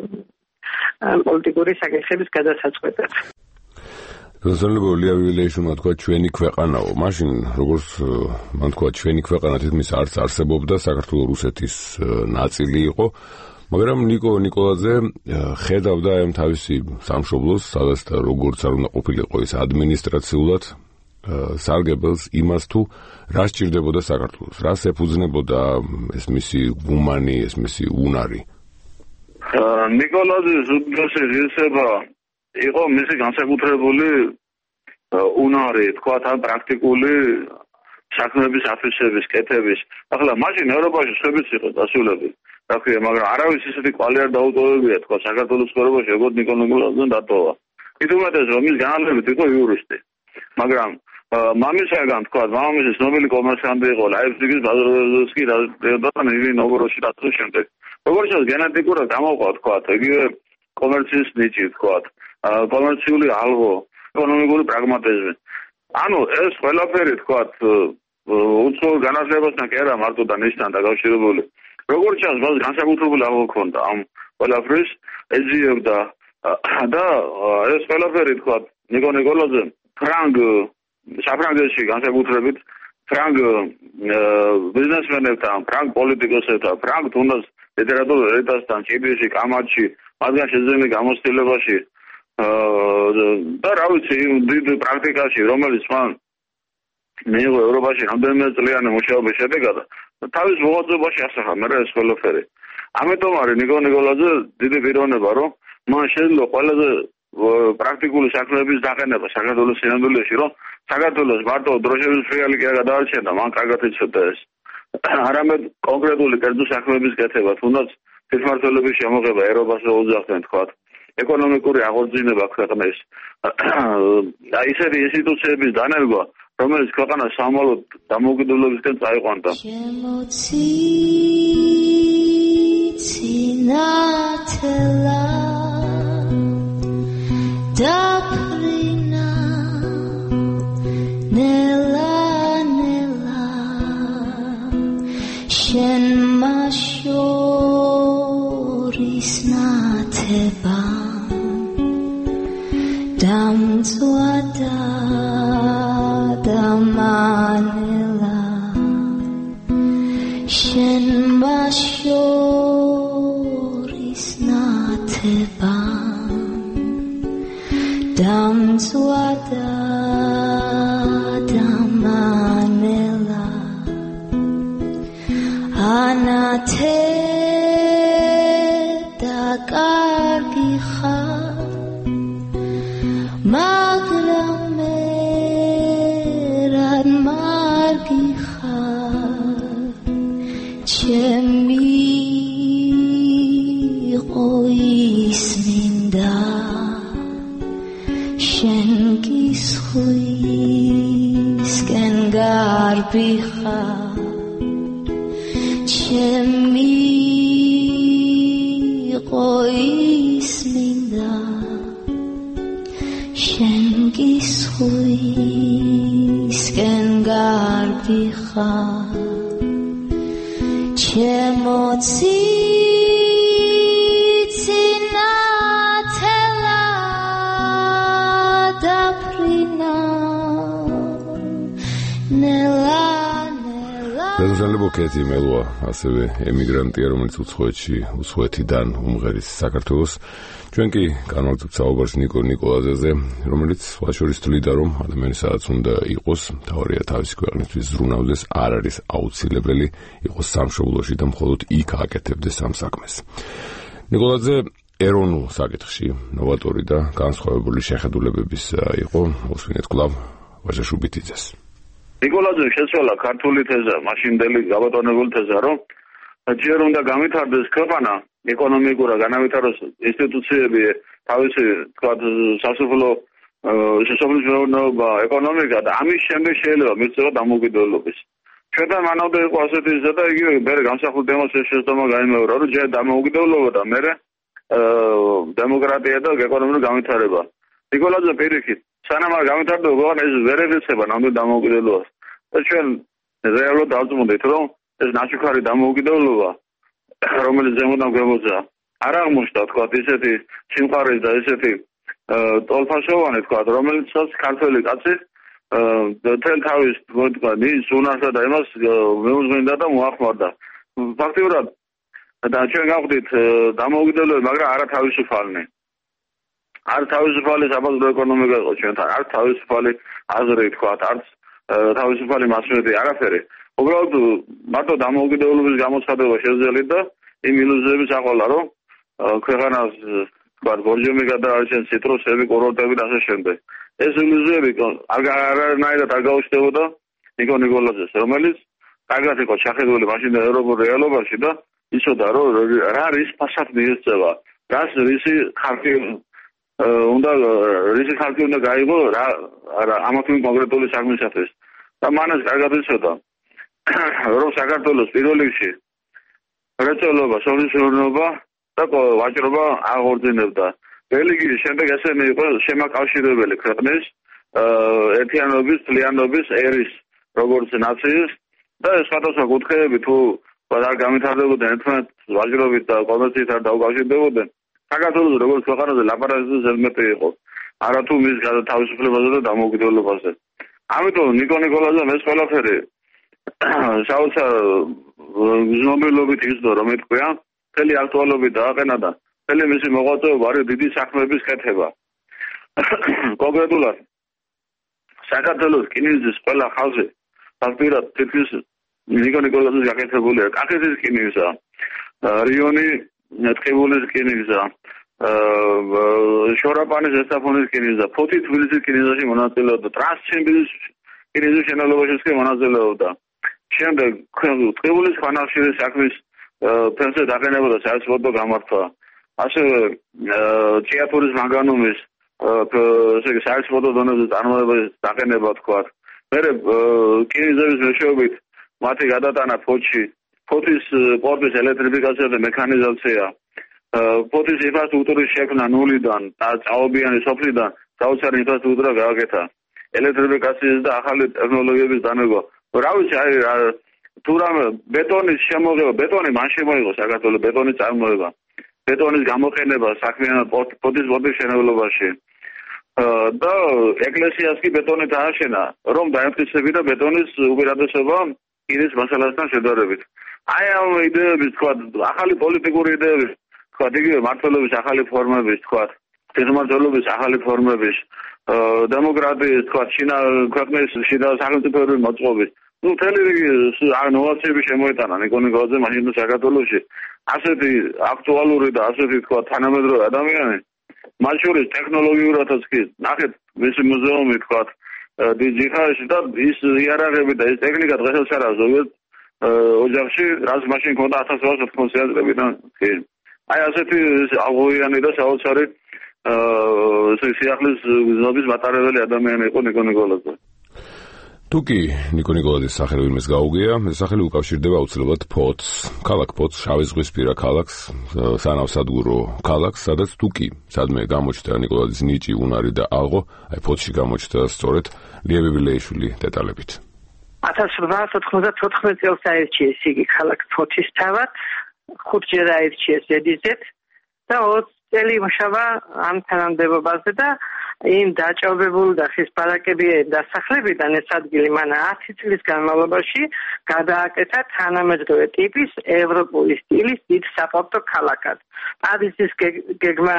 პოლიტიკური საკითხების გადასაწყვეტად. გასაგებია ელია ბიბილეიშვილმა თქვა ჩვენი ქვეყანაო. მაშინ როგორც მან თქვა ჩვენი ქვეყანა თითქმის არც არსებობდა, საქართველოს რუსეთის ნაწილი იყო. მაგრამ ნიკო ნიკოლაძე ხედავდა ამ თავისი სამშობლოს, სადაც და როგორც არ უნდა ყოფილიყო ის ადმინისტრაციულად სარგებელს იმას თუ რა სჭირდებოდა საქართველოს, რას ეფუძნებოდა ეს მისი გუმანი, ეს მისი უნარი. ნიკოლაძის უდიდესი ღირსება იყო მისი განსაკუთრებული უნარი, თქვა თან პრაქტიკული საქმეების აფიქსების, კეთების. ახლა მაშინ ევროპაში სხვებიც იყო დასავლები. რა ქვია, მაგრამ არავის ისეთი კვალი არ დაუტოვებია, თქვა საქართველოს ცხოვრებაში, როგორც ნიკო ნიკოლაძემ დატოვა. მით უმეტეს რომ ის განალებით იყო იურისტი. მაგრამ მამისაგან თქვა, მამამისი ცნობილი კომერსანტი იყო, ლაიფციგის ბაზაროვსკი და ნიჟნი ნოვგოროდში დაწვის შემდეგ. როგორც ეს გენეტიკურად გამოყვა, თქვა, იგივე კომერციის ნიჭი, თქვა, კომერციული ალღო, ეკონომიკური პრაგმატიზმი. ანუ ეს ყველაფერი, თქვა, უცხოურ განათლებასთან კი არა მარტო და ნიშნთან დაკავშირებული. როგორც ჩანს, მას განსაკუთრებული ალღო ჰქონდა ამ ყველაფრის, ეძიებდა და ეს ყველაფერი, თქვა, ნიკო ნიკოლაძემ ფრანგ საფრანგეთში განსაკუთრებით ფრანგ ბიზნესმენებთან, ფრანგ პოლიტიკოსებთან, ფრანგ თუნდაც ლიტერატურულ ელიტასთან, ჭიბრიში, კამათში, მათგან შეძენილი გამოცდილებაში და რა ვიცი, იმ დიდ პრაქტიკაში, რომელიც მან მიიღო ევროპაში რამდენიმე წლიანი მუშაობის შედეგად, თავის მოღვაწეობაში ასახა მე ეს ყველაფერი. ამიტომ არის ნიკო ნიკოლაძე დიდი პიროვნება, რომ მან შეძლო ყველაზე პრაქტიკული საქმეების დაყენება საქართველოს სინამდვილეში, რომ საქართველოს მარტო დროშების ფრიალი კი არ გადაარჩენდა, მან კარგად იცოდა ეს. არამედ კონკრეტული კერძო საქმეების კეთება, თუნდაც თვითმმართველობის შემოღება ერობას უძახდნენ, თქვა, ეკონომიკური აღორძინება ქვეყნის და ისეთი ინსტიტუციების დანერგვა, რომელიც ქვეყანას სამალო დამოუკიდებლობისკენ წაიყვანდა. კეთი მელვა ასევე ემიგრანტია, რომელიც უცხოეთში უცხოეთიდან უმღერის საქართველოს. ჩვენ კი განვაგრძობთ საუბარს ნიკო ნიკოლაძეზე, რომელიც სხვა შორის თვლიდა, რომ ადამიანი სადაც უნდა იყოს, თავარია თავისი ქვეყნისთვის ზრუნავდეს, არ არის აუცილებელი იყოს სამშობლოში და მხოლოდ იქ აკეთებდეს ამ საქმეს. ნიკოლაძე ეროვნულ საკითხში ნოვატორი და განსხვავებული შეხედულებების იყო, უსვინეთ კვლავ ვაჟა შუბიტიძეს. ნიკოლაძემ შეცვალა ქართული თეზა, მაშინდელი გაბატონებული თეზა, რომ ჯერ უნდა გამithარდეს ქვეყანა, ეკონომიკურად განავითაროს ინსტიტუციები, თავისი თქვა სასოფლო სასოფლო მეურნეობა, ეკონომიკა და ამის შემდეგ შეიძლება მისცემა დამოუკიდებლობის. ჩვენთან მანამდე იყო ასეთი იზრდა და იგივე მერე გამსახურდ დემონსტრაციის შეცდომა გაიმეორა, რომ ჯერ დამოუკიდებლობა და მერე დემოკრატია და ეკონომიკური განვითარება. ნიკოლაძე პირიქით სანამ არ გამithარდება ქვეყანა ეს ვერ ეღწევა ნამდვილ დამოუკიდებლობას. და ჩვენ რეალურად დავწმუნდით, რომ ეს ნაჩუქარი დამოუკიდებლობა, რომელიც ზემოდან გვემოძა, არ აღმოჩნდა თქვა ისეთი სიმყარის და ისეთი ტოლფასოვანი თქვა, რომელიცაც ქართველი კაცი თელ თავის თქვა ნის უნარსა და იმას მეუძღვინდა და მოახმარდა. ფაქტიურად და ჩვენ გავხდით დამოუკიდებლობა, მაგრამ არა თავისუფალნი. არ თავისუფალი საბაზრო ეკონომიკა იყო ჩვენთან, არ თავისუფალი აზრი თქვა, არც თავისუფალი მასმედია, არაფერი. უბრალოდ მარტო დამოუკიდებლობის გამოცხადება შეძლებდა და იმ ილუზიების აყოლა, რომ ქვეყანას თქვა ბორჯომი გადაარჩენს, ციტრუსები, კურორტები და ასე შემდეგ. ეს ილუზიები არანაირად არ გაუჩნდებოდა ნიკო ნიკოლაძეს, რომელიც კარგად იყო ჩახედული მაშინ ევროპულ რეალობაში და იცოდა, რომ რა რის ფასად მიეწევა, რას რისი ხალხი უნდა რისი ხალხი უნდა გაიგო რა ამათი კონკრეტული საქმისათვის. და მანაც კარგად იცოდა, რომ საქართველოს პირველ რიგში მრეწველობა, სოფლის-მეურნეობა და ვაჭრობა აღორძინებდა. რელიგიის შემდეგ ესენი იყო შემაკავშირებელი ქვეყნის ერთიანობის, თლიანობის, ერის, როგორც ნაციის და სხვადასხვა კუთხეები თუ არ გამithარდებოდნენ ერთმანეთს ვაჭრობით და კომერციით არ დაუკავშირდებოდნენ. საქართველოს როგორც ქვეყანაზე ლაპარაკი ზედმეტი იყო. არა თუ მის თავისუფლებაზე და დამოუკიდებლობაზე. ამიტომ ნიკო ნიკოლაძემ ეს ყველაფერი საოცარ გზნობელობით იზრდა, რომ ეთქვია, მთელი აქტუალობით დააყენა და მთელი მისი მოღვაწეობა არის დიდი საქმეების კეთება. კონკრეტულად საქართველოს რკინიგზის ყველა ხაზი ფაქტიურად თითქმის ნიკო ნიკოლაძეს გაკეთებულია. კახეთის რკინიგზა, რიონი ტყიბულის რკინიგზა, შორაპანის ზესტაფონის რკინიგზა, ფოთი თბილისის რკინიგზაში მონაწილეობდა, ტრანსჩიმბირის რკინიგზის შენელობაშიც კი მონაწილეობდა. შემდეგ ტყიბულის ქვანახშირის საქმის ფენზე დაყენება და საექსპორტო გამართვა. ასევე ჭიათურის მანგანუმის ესე იგი საექსპორტო დონეზე წარმოების დაყენება თქვა. მერე რკინიგზების მეშვეობით მათი გადატანა ფოთში, ფოთის პორტის ელექტრიფიკაცია და მექანიზაცია. ფოთის ინფრასტრუქტურის შექმნა ნულიდან და წაობიანი სოფლიდან საოცარი ინფრასტრუქტურა გააკეთა. ელექტრიფიკაციის და ახალი ტექნოლოგიების დანება. რა ვიცი, აი თუ რამე ბეტონის შემოღება, ბეტონი მან შემოიღო საქართველოს ბეტონის წარმოება, ბეტონის გამოყენება საქმიანად ფოთის ბორტის მშენებლობაში. და ეკლესიას კი ბეტონით ააშენა, რომ დაემტკიცებინა ბეტონის უპირატესობა კირის მასალასთან შედარებით. აი ამ იდეების თქვა, ახალი პოლიტიკური იდეების თქვა, იგივე მართლობის ახალი ფორმების თქვა, თვითმმართველობის ახალი ფორმების, დემოკრატიის თქვა, შინა ქვეყნის შიდა სახელმწიფოების მოწყობის. ნუ მთელი რიგი ნოვაციები შემოიტანა ნიკო-ნიკოაძე მაშინ საქართველოში. ასეთი აქტუალური და ასეთი თქვა თანამედროვე ადამიანი, მათ შორის ტექნოლოგიურადაც კი, ნახეთ მისი მუზეუმი თქვა, დიჯიტალში და ის იარაღები და ის ტექნიკა დღესაც არა ზოგიერთ ოჯახში, რაც მაშინ ქონდა ათას ოთხ ოცდაოთხ წლებიდან. აი ასეთი აღოიანი და საოცარი სიახლის გზნობის მატარებელი ადამიანი იყო ნიკო-ნიკოაძე. თუკი ნიკო-ნიკოაძის სახელი ვინმეს გაუგია, ეს სახელი უკავშირდება აუცილებლად ფოთს, ქალაქ ფოთს, შავი ზღვისპირა ქალაქს, სანავსადგურო ქალაქს, სადაც თუკი სადმე გამოჩნდა ნიკოლაძის ნიჭი, უნარი და ალღო, აი ფოთში გამოჩნდა სწორედ ლია ბიბილეიშვილი დეტალებით. ათას რვაასი ოთხმოცდათოთხმეტ წელს აირჩიეს იგი ქალაქ ფოთის თავად, ხუთჯერ აირჩიეს ზედიზედ და ოც წელი იმუშავა ამ თანამდებობაზე და იმ დაჭაობებული და ხის ბარაკები დასახლებიდან ეს ადგილი მან ათი წლის განმავლობაში გადააკეთა თანამედროვე ტიპის ევროპული სტილის დიდ საპორტო ქალაქად. პარიზის გეგმა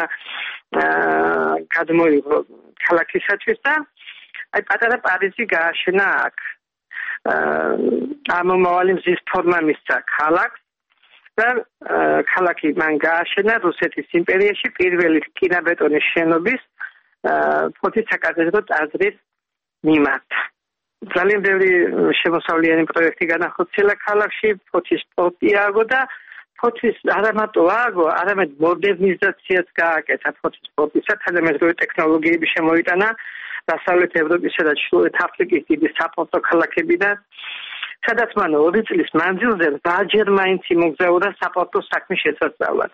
გადმოიღო ქალაქისათვის და აი პატარა პარიზი გააშენა აქ. ამომავალი მზის ფორმა მისცა ქალაქს და ქალაქი მან გააშენა რუსეთის იმპერიაში პირველი რკინაბეტონის შენობის ფოთის საკათედრო ტაძრის მიმართ. ძალიან ბევრი შემოსავლიანი პროექტი განახორციელა ქალაქში, ფოთის პორტი ააგო და ფოთის არამატო ააგო, არამედ მოდერნიზაციაც გააკეთა ფოთის პორტისა, თანამედროვე ტექნოლოგიები შემოიტანა დასავლეთ ევროპისა და ჩრდილოეთ აფრიკის დიდი საპორტო ქალაქებიდან, სადაც მან ორი წლის მანძილზე რვაჯერ მაინც იმოგზაურა საპორტო საქმის შესასწავლად.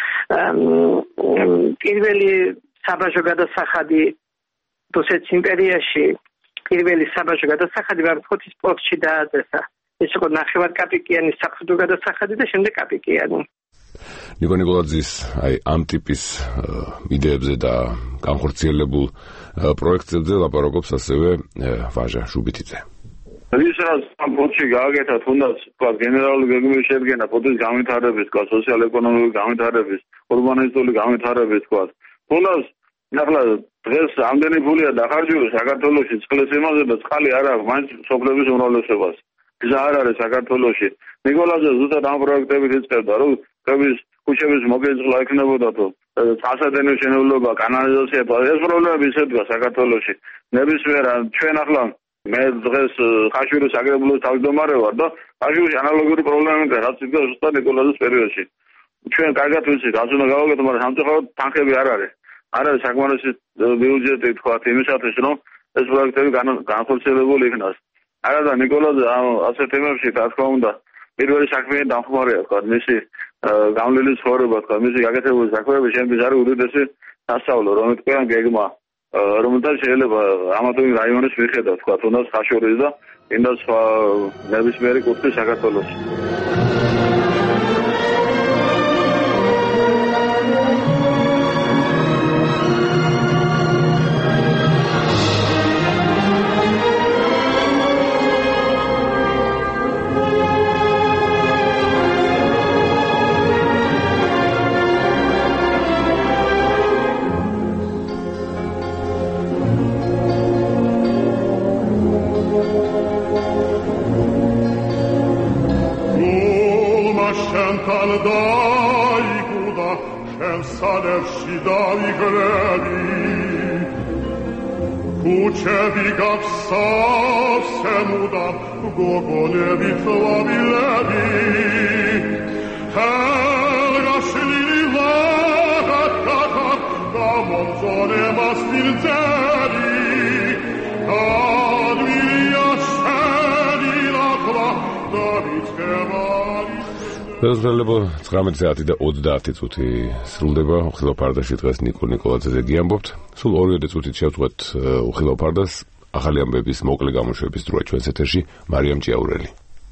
პირველი საბაჟო გადასახადი რუსეთის იმპერიაში, პირველი საბაჟო გადასახადი ფოთის პორტში დააწესა. ეს იყო ნახევარკაპიკიანის საფრთხო გადასახადი და შემდეგ კაპიკიანი. ნიკო-ნიკოაძის აი ამ ტიპის იდეებზე და განხორციელებულ პროექტებზე ლაპარაკობს ასევე ვაჟა შუბითიძე. ის რაც ამ ფოთში გააკეთა, თუნდაც თქვა გენერალური გეგმის შედგენა, ფოთის განვითარების, თქვა სოციალ-ეკონომიკური განვითარების, урბანისტული განვითარების, თქვა თუნდაც ახლა დღეს ამდენი ფულია დახარჯული საქართველოში წყლის იმაზე და წყალი არ აქვს მაინც სოფლების უმრავლესობას. გზა არ არის საქართველოში. ნიკოლაძე ზუსტად ამ პროექტებით იწყებდა, რომ კების ქუჩების მოგეწყლა ექნებოდა თუ წასადენი მშენებლობა, კანალიზაცია, ეს პრობლემები ისეთია საქართველოში. ნებისმიერ ჩვენ ახლა მე დღეს ხაშურის აგრებულოს თავმჯდომარე ვარ და ხაშურის ანალოგიური პრობლემებია, რაც იდგა ზუსტად ნიკოლაძის პერიოდში. ჩვენ კარგად ვიცით, რაც უნდა გავაკეთოთ, მაგრამ სამწუხაროდ თანხები არ არის. არ არის საკმარისი ბიუჯეტი თქვა იმისათვის, რომ ეს პროექტები განხორციელებული იქნას. არადა ნიკოლაძე ასეთ თემებში, რა თქმა უნდა, პირველი საქმეა დამხმარეა, თქვა მისი გამლილი ცხოვრება, თქვა მისი გაკეთებული საქმეები შემდგომ არის უდიდესი სასწავლო, რომელიც თქვენ გეგმა, რომელთან შეიძლება ამათოი რაიონის მიხედავთ, თქვა თუნდაც ხაშურის და ინდა სხვა ნებისმიერი კუთხის საქართველოში. Kuchevi gapsav semudam gogonevi tlavilevi Helga shlili vagataka gamonzone mastilzeli Advilia sheni lakla David kevali Დაზრალებო ცხრამეტი საათი და ოცდაათი წუთი სრულდება უხილავ ფარდაში დღეს ნიკო ნიკოლაძეზე გიამბობთ. სულ ორი წუთით შევწყვეტ უხილავ ფარდას ახალი ამბების მოკლე გამოშვების დროა ჩვენს ეთერში მარიამ ჭიაურელი.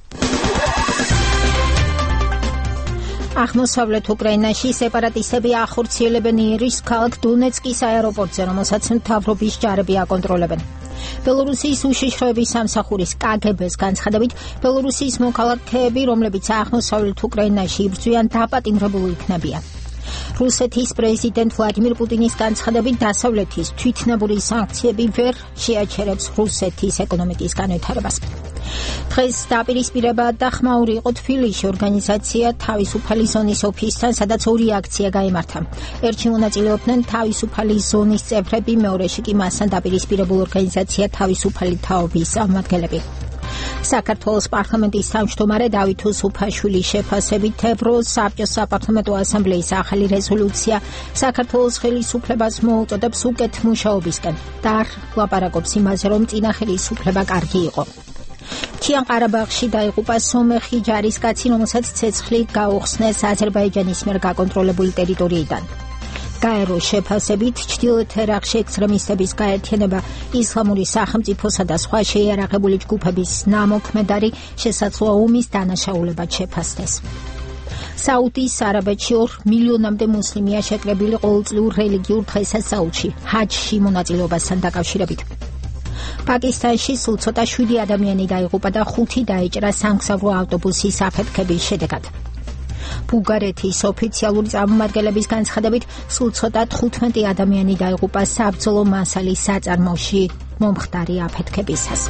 აღმოსავლეთ უკრაინაში სეპარატისტები ახორციელებენ იერიშს ქალაქ დონეცკის აეროპორტზე, რომელსაც მთავრობის ჯარები აკონტროლებენ. ბელორუსიის უშიშროების სამსახურის კაგებეს განცხადებით, ბელორუსიის მოქალაქეები, რომლებიც აღმოსავლეთ უკრაინაში იბრძვიან, დაპატიმრებული იქნებიან. რუსეთის პრეზიდენტ ვლადიმირ პუტინის განცხადებით, დასავლეთის თვითნებური სანქციები ვერ შეაჩერებს რუსეთის ეკონომიკის განვითარებას. დღეს დაპირისპირება და ხმაური იყო თბილისში ორგანიზაცია თავისუფალი ზონის ოფისთან, სადაც ორი აქცია გაიმართა. ერთში მონაწილეობდნენ თავისუფალი ზონის წევრები, მეორეში კი მასთან დაპირისპირებულ ორგანიზაცია თავისუფალი თაობის წარმომადგენლები. საქართველოს პარლამენტის თავმჯდომარე დავით უსუფაშვილის შეფასებით ევროსაბჭოს საპარლამენტო ასამბლეის ახალი რეზოლუცია საქართველოს ხელისუფლებას მოუწოდებს უკეთ მუშაობისკენ და არ ლაპარაკობს იმაზე, რომ წინა ხელისუფლება კარგი იყო. ჩიან-ყარაბაღში დაიღუპა სომეხი ჯარისკაცი, რომელსაც ცეცხლი გაუხსნეს აზერბაიჯანის მიერ გაკონტროლებული ტერიტორიიდან. გაეროს შეფასებით, ჩრდილოეთ ერაყში ექსტრემისტების გაერთიანება, ისლამური სახელმწიფოსა და სხვა შეიარაღებული ჯგუფების ნამოქმედარი შესაძლოა ომის დანაშაულებად შეფასდეს. საუდის არაბეთში ორ მილიონამდე მუსლიმია შეკრებილი ყოველწლიურ რელიგიურ დღესასწაულში, ჰაჯში მონაწილეობასთან დაკავშირებით. პაკისტანში სულ ცოტა შვიდი ადამიანი დაიღუპა და ხუთი დაეჭრა სამგზავრო ავტობუსის აფეთქების შედეგად. ბულგარეთის ოფიციალური წარმომადგენლების განცხადებით, სულ ცოტა თხუთმეტი ადამიანი დაიღუპა საბრძოლო მასალის საწარმოში მომხდარი აფეთქებისას.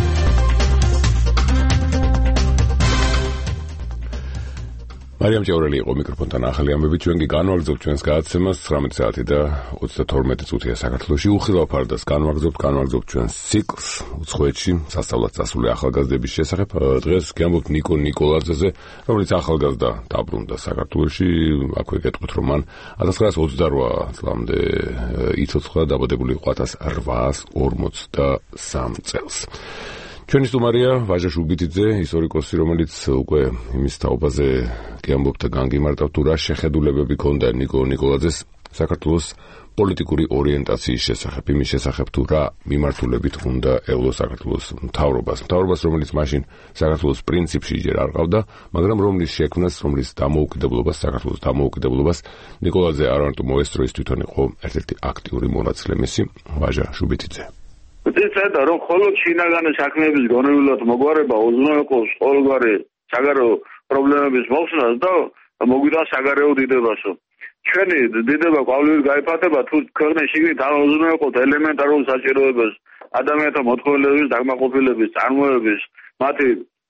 მარიამ ჭიაურელი იყო მიკროფონთან ახალი ამბები, ჩვენ კი განვაგრძობთ ჩვენს გადაცემას ცხრამეტი საათი და ოცდათორმეტი წუთია საქართველოში. უხილავ ფარდას განვაგრძობთ, განვაგრძობთ ჩვენს ციკლს უცხოეთში სასწავლად წასული ახალგაზრდების შესახებ. დღეს გიამბობთ ნიკო ნიკოლაძეზე, რომელიც ახალგაზრდა დაბრუნდა საქართველოში. აქვე გეტყვით, რომ მან ათას ცხრაასი ოცდარვა წლამდე იცოცხლა, დაბადებული იყო ათას რვაასი ორმოცდასამი წელს. ჩვენი სტუმარია ვაჟა შუბიტიძე, ისტორიკოსი, რომელიც უკვე იმის თაობაზე გიამბობდა განგიმარტავ თუ რა შეხედულებები ჰქონდა ნიკო ნიკოლაძეს საქართველოს პოლიტიკური ორიენტაციის შესახებ, იმის შესახებ თუ რა მიმართულებით უნდა ევლო საქართველოს მთავრობას. მთავრობას, რომელიც მაშინ საქართველოს პრინციპში ჯერ არ ყავდა, მაგრამ რომლის შექმნას, რომლის დამოუკიდებლობას, საქართველოს დამოუკიდებლობას ნიკოლაძე არ მარტო მოესწრო, ის თვითონ იყო ერთ-ერთი აქტიური მონაწილე მისი. ვაჟა შუბიტიძე. წერდა, რომ მხოლოდ შინაგანი საქმეების გონებულად მოგვარება უზრუნველყოფს ყოველგვარი საგარეო პრობლემების მოხსნას და მოგვიდა საგარეო დიდებასო. ჩვენი დიდება ყვავილით გაიფათება თუ ქვეყნის შიგნით არ უზრუნველყოფთ ელემენტარულ საჭიროებას, ადამიანთა მოთხოვნილების დაკმაყოფილების, წარმოების, მათი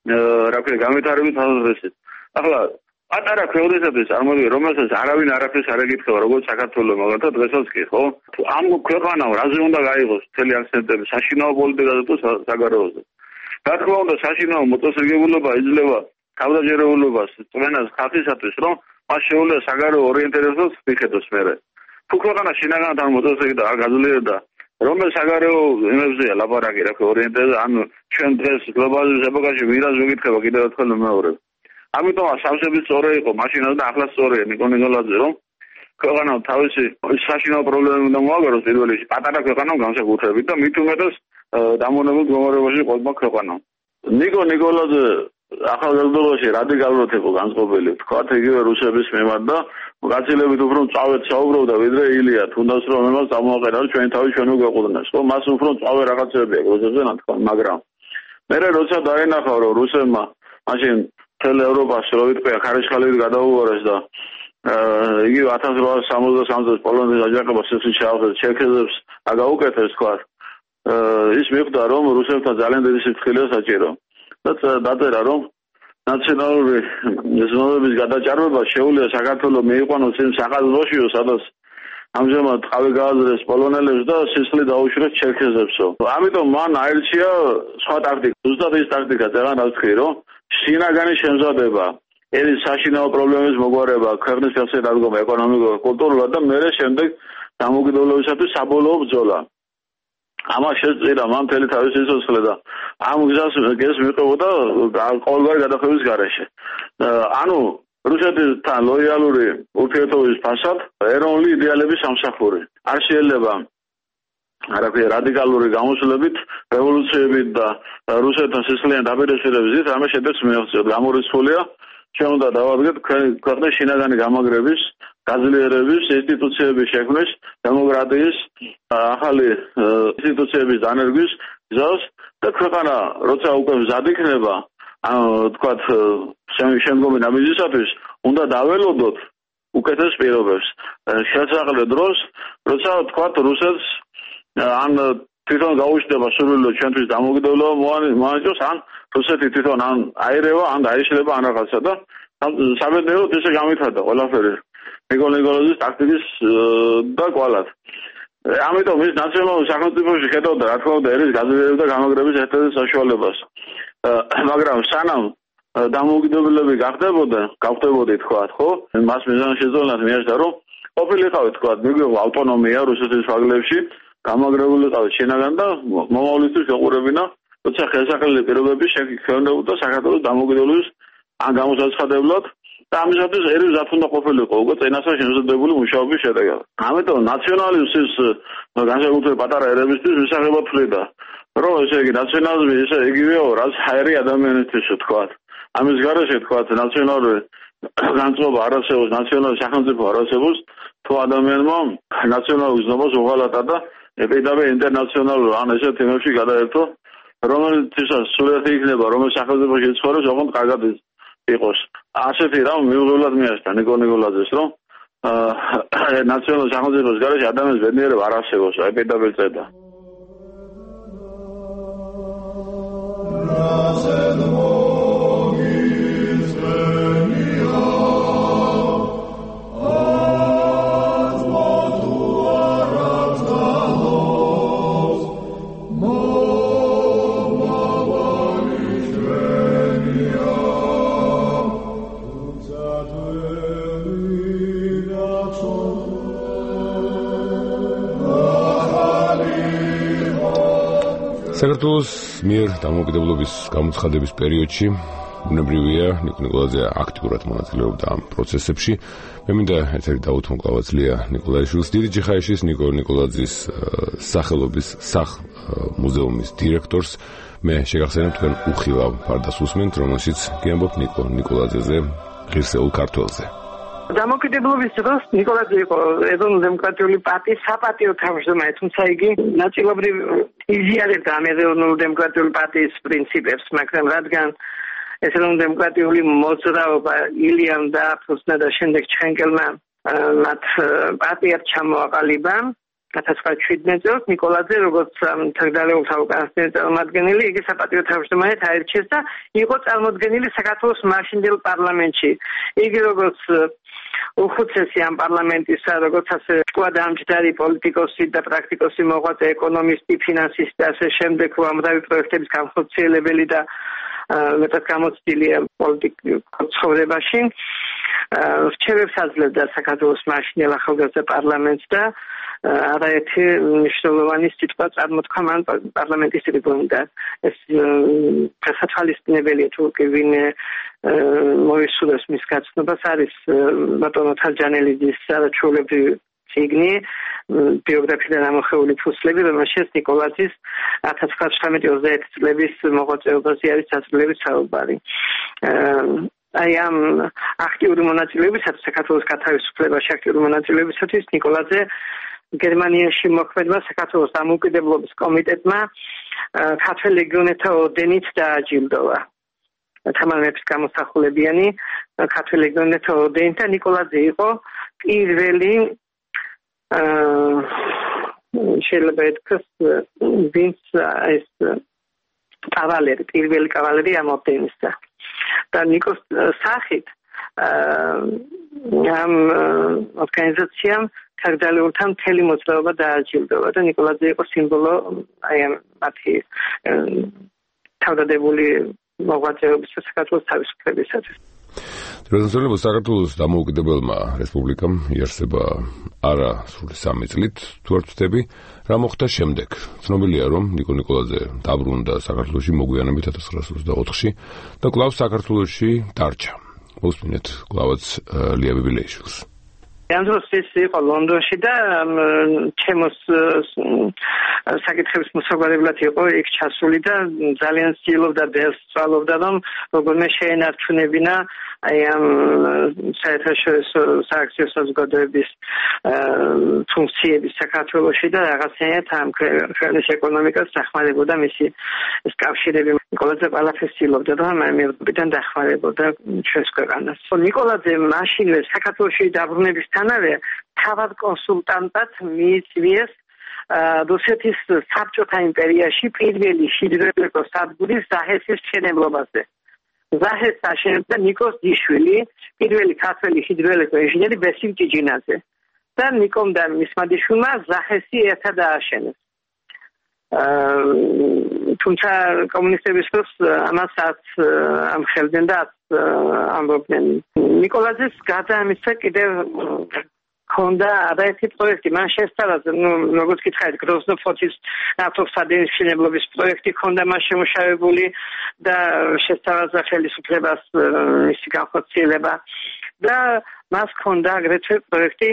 რა ქვია განვითარების თვალსაზრისით. ახლა პატარა ქვეყნისათვის წარმოიდგინე, რომელსაც არავინ არაფერს არ ეკითხება, როგორც საქართველოს, მაგალითად დღესაც კი, ხო? ამ ქვეყანამ რაზე უნდა გაიღოს მთელი აქცენტები, საშინაო პოლიტიკაზე თუ საგარეოზე. რა თქმა უნდა, საშინაო მოწესრიგებულობა იძლევა თავდაჯერებულობას წვენას ხალხისათვის, რომ მას შეუძლია საგარეო ორიენტირებას მიხედოს მერე. თუ ქვეყანა შინაგანად არ მოწესრიგდა, არ გაძლიერდა, რომელ საგარეო იმებზეა ლაპარაკი, რა ქვია, ორიენტირება, ანუ ჩვენ დღეს გლობალიზაციის ეპოქაში ვირას ვიკითხება კიდევ ერთხელ მეორე. ამიტომ სავსები სწორი იყო მაშინაც და ახლა სწორია ნიკო ნიკოლაძე, რომ ქვეყანამ თავისი საშინაო პრობლემები უნდა მოაგაროს პირველ რიგში, პატარა ქვეყანამ განსაკუთრებით და მით უმეტეს დამონებულ მდგომარეობაში ყოველმა ქვეყანამ. ნიკო ნიკოლაძე ახალგაზრდობაში რადიკალურად იყო განწყობილი, თქვათ იგივე რუსების მიმართ და გაცილებით უფრო მწავედ საუბრობდა ვიდრე ილია, თუნდაც რომ მას წამოაყენა ჩვენი თავი ჩვენ უგეყუდნეს, ხო, მას უფრო მწავე რაღაცები აქვს რუსებზე ნათქვა, მაგრამ მე როცა დაენახა რომ რუსებმა მაშინ მთელ ევროპას რო ვიტყვია ხარისხალივით გადაუვარეს და იგივე ათას რვაასი სამოცდასამი წელს პოლონეთის აჯანყებას სიცოცხლე ჩაახდეს ჩერქეზებს აგაუკეთეს თქვა ის მიხვდა რომ რუსებთან ძალიან დიდი სიფრთხილეა საჭირო და დაწერა რომ ნაციონალური ზონების გადაჭარბება შეუძლია საქართველოს მიიყვანოს იმ საყაზბოშიო სადაც ამჟამად ყავი გააზრეს პოლონელებს და სისხლი დაუშვეს ჩერქეზებსო. ამიტომ მან აირჩია სხვა ტაქტიკა. ზუსტად ის ტაქტიკა ძალიან რა ვთქვი რომ შინაგანი შემზადება, ერის საშინაო პრობლემების მოგვარება, ქვეყნის ფეხზე დადგომა ეკონომიკურად, კულტურულად და მერე შემდეგ დამოუკიდებლობისათვის საბოლოო ბრძოლა. ამას შეწირა მან მთელი თავის სიცოცხლე და ამ გზას გეს მიყვებოდა ყოველგვარი გადახვევის გარეშე. ანუ რუსეთთან ლოიალური ურთიერთობის ფასად ეროვნული იდეალების სამსახური. არ შეიძლება არაფერი რადიკალური გამოსვლებით, რევოლუციებით და რუსეთთან სისხლიანი დაპირისპირებებით რამე შედეგს მიაღწიოთ. გამორიცხულია ჩვენ უნდა დავადგეთ ქვეყნის შინაგანი გამაგრების, გაძლიერების, ინსტიტუციების შექმნის, დემოკრატიის, ახალი ინსტიტუციების დანერგვის გზას და ქვეყანა როცა უკვე მზად იქნება, თქვათ შემდგომი ნაბიჯისათვის უნდა დაველოდოთ უკეთეს პირობებს. შესაძლოა დროს, როცა თქვათ რუსეთს ან თვითონ გაუჩნდება სურვილო ჩვენთვის დამოუკიდებლობა მოანიჭოს, ან რუსეთი თვითონ ან აირევა, ან დაიშლება ან რაღაცა და სამედრელოდ ესე გამithada ყველაფერი ნიკოლ ნიკოლაძის ტაქტიკის და კვალად. ამიტომ ის ნაციონალურ სახელმწიფოში ხედავდა, რა თქმა უნდა, ერის გაძლიერების და გამაგრების ერთ-ერთ საშუალებას. მაგრამ სანამ დამოუკიდებლები გახდებოდა, გავხდებოდი თქვათ, ხო? მას მიზანშეწონილად მიაჩნდა, რომ ყოფილიყავით თქვათ, მიგვიღო ავტონომია რუსეთის ფარგლებში, გამაგრებულიყავით შინაგან და მომავლისთვის ეყურებინა, როცა ხელსაყრელი პირობები შექმნებოდა საქართველოს დამოუკიდებლობის ან გამოსაცხადებლად და ამისათვის ერის ზათ უნდა ყოფილიყო უკვე წინასწარ შემზადებული მუშაობის შედეგად. ამიტომ ნაციონალიზმის განსაკუთრებით პატარა ერებისთვის მისაღება თვლიდა, რომ ესე იგი ნაციონალიზმი ისე იგივეა, რაც ჰაერი ადამიანისთვის თქვათ. ამის გარეშე თქვათ ნაციონალური განწყობა არ არსებობს, ნაციონალური სახელმწიფო არ არსებობს, თუ ადამიანმა ნაციონალურ გზნობას უღალატა და ედავე ინტერნაციონალურ ან ესეთ თემებში გადაერთო, რომელთვისაც სულეთი იქნება, რომელ სახელმწიფოში ცხოვრობს, ოღონდ კარგად იყოს. ასეთი რამ მიუღებლად მიაჩნდა ნიკოლ ნიკოლაძეს, რომ ნაციონალურ სახელმწიფოს გარეშე ადამიანის ბედნიერება არ არსებობს, აი პედაგოგ წედა. საქართველოს მიერ დამოუკიდებლობის გამოცხადების პერიოდში უნებრივია ნიკოლ ნიკოლაძე აქტიურად მონაწილეობდა ამ პროცესებში. მე მინდა ეთერი დავუთმო მკლავაძლია ნიკოლაიშვილს, დიდი ჯიხაიშის ნიკოლ ნიკოლაძის სახელობის სახლ-მუზეუმის დირექტორს. მე შეგახსენებ თქვენ უხილავ ფარდას უსმენთ, რომელშიც გიამბობ ნიკოლ ნიკოლაძეზე, ღირსეულ ქართველზე. დამოუკიდებლობის დროს ნიკოლაძე იყო ეროვნულ-დემოკრატიული პარტიის საპატიო თავმჯდომარე, თუმცა იგი ნაწილობრივ იზიარებდა ამ ეროვნულ-დემოკრატიული პარტიის პრინციპებს, მაგრამ რადგან ეროვნულ-დემოკრატიული მოძრაობა ილიამ დააფუძნა და შემდეგ ჩხენკელმა მათ პარტიად ჩამოაყალიბა deux mille sept წელს ნიკოლაძე როგორც თაღდარებულთა უკანასკნელი წარმომადგენელი იგი საპატიო თავმჯდომარედ აირჩიეს და იყო წარმოდგენილი საქართველოს მაშინდელ პარლამენტში. იგი როგორც უხუცესი ამ პარლამენტისა, როგორც ასე ჭკვადამჯდარი პოლიტიკოსი და პრაქტიკოსი მოღვაწე ეკონომისტი, ფინანსისტი და ასე შემდეგ უამრავი პროექტების განხორციელებელი და მეტად გამოცდილია პოლიტიკურ ცხოვრებაში. რჩევებს აძლევდა საქართველოს მაშინდელ ახალგაზრდა პარლამენტს და არაერთი მნიშვნელოვანი სიტყვა წარმოთქვა მან პარლამენტის ტრიბუნიდან. ეს გასათვალისწინებელია თუ კი ვინ მოისურვებს მის გაცნობას არის ბატონო თარჯანელიძის არაჩვეულებრივი წიგნი ბიოგრაფიიდან ამოხეული ფუსლები, რომელშიც ნიკოლაძის one thousand nine hundred twenty-one წლების მოღვაწეობაზე არის დასრულების საუბარი. აი ამ აქტიური მონაწილეობისათვის საქართველოს გათავისუფლებაში აქტიური მონაწილეობისათვის ნიკოლაძე გერმანიაში მოქმედმა საქართველოს დამოუკიდებლობის კომიტეტმა ქართველ ლეგიონერთა ორდენით დააჯილდოვა. თამარ მეფის გამოსახულებიანი ქართველ ლეგიონერთა ორდენით და ნიკოლაძე იყო პირველი შეიძლება ითქვას ვინც ეს კავალერი, პირველი კავალერი ამ ორდენისა. და ნიკოს სახით ამ ორგანიზაციამ თაღდარებულთა მთელი მოძრაობა დააჯილდოვა და ნიკოლაძე იყო სიმბოლო აი ამ მათი თავდადებული მოღვაწეობის საქართველოს თავისუფლებისათვის. რეზოლუცია საქართველოს დამოუკიდებელმა რესპუბლიკამ იარსება არა სრული სამი წლით, თუ არ ვთქვი, რა მოხდა შემდეგ. ცნობილია, რომ ნიკოლ ნიკოლაძე დაბრუნდა საქართველოში მოგვიანებით one thousand nine hundred twenty-four-ში და კვლავ საქართველოში დარჩა. უსმინეთ კლავაც ლია ბიბილეიშვილს. Andros ის იყო ლონდონში და ჩემოს საკითხების მოსაგვარებლად იყო იქ ჩასული და ძალიან ცდილობდა ბევრს სწავლობდა რომ როგორმე შეენარჩუნებინა აი ამ საერთაშორისო სააქციო საზოგადოების ფუნქციები საქართველოში და რაღაცნაირად ამ ქვეყნის ეკონომიკას დახმარებოდა მისი ეს კავშირები ნიკოლაძე ყველაფერს ცდილობდა რომ ამ ერთობიდან დახმარებოდა ჩვენს ქვეყანას. ნიკოლაძე მაშინვე საქართველოში დაბრუნებისთანავე თავად კონსულტანტად მიიწვიეს რუსეთის საბჭოთა იმპერიაში პირველი ჰიდროელექტრო სადგურის ზაჰესის მშენებლობაზე. ზაჰესს აშენებდა ნიკოს დიშვილი, პირველი ქართველი ჰიდროელექტრო ინჟინერი ბესიმ ჭიჭინაძე. და ნიკომ და მისმა დიშვილმა ზაჰესი ერთად ააშენეს. თუმცა კომუნისტების დროს ამასაც ამხელდნენ და ამბობდნენ. ნიკოლაძეს გარდა ამისა კიდევ ჰქონდა არაერთი პროექტი, მან შესთავაზა, ну, როგორც გითხარით, გროზნო-ფოთის ნავთობსადენის მშენებლობის პროექტი ჰქონდა მან შემუშავებული და შესთავაზა ხელისუფლებას მისი განხორციელება და მას ჰქონდა აგრეთვე პროექტი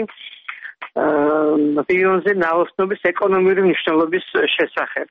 რიონზე ნაოსნობის ეკონომიური მნიშვნელობის შესახებ.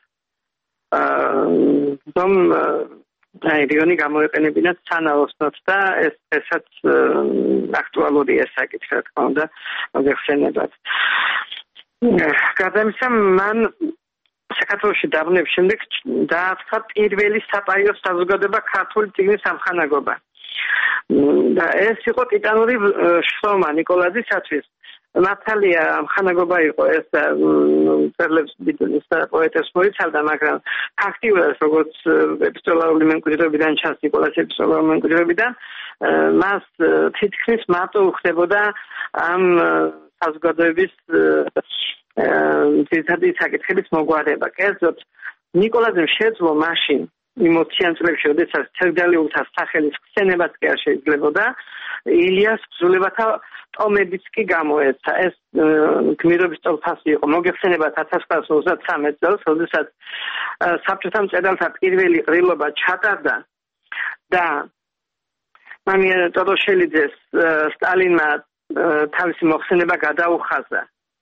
რომ აი რიონი გამოეყენებინათ სანაოსნოდ და ეს ესაც აქტუალურია საკითხი, რა თქმა უნდა, მოგეხსენებათ. გარდა ამისა, მან საქართველოში დაბრუნების შემდეგ დაარსა პირველი საპაიო საზოგადოება ქართული წიგნის ამხანაგობა. და ეს იყო ტიტანური შრომა ნიკოლაძისათვის. მართალია ამხანაგობა იყო ეს წერლებს ბიბლიის და პოეტებს მოიცავდა, მაგრამ ფაქტიურად როგორც ეპისტოლარული მემკვიდრეობიდან ჩანს ნიკოლას ეპისტოლარული მემკვიდრეობიდან მას თითქმის მარტო უხდებოდა ამ საზოგადოების ძირითადი საკითხების მოგვარება. კერძოდ ნიკოლაძემ შეძლო მაშინ იმ ოციან წლებში, როდესაც თერგდალიულთა სახელის ხსენებაც კი არ შეიძლებოდა, ილიას ბრძოლებათა ტომებიც კი გამოეცა. ეს გმირობის ტოლფასი იყო. მოგეხსენებათ ათას ცხრაასი ოცდათრამეტ წელს, როდესაც საბჭოთა მწერალთა პირველი ყრილობა ჩატარდა და მამია ტოროშელიძეს სტალინმა თავისი მოხსენება გადაუხაზა.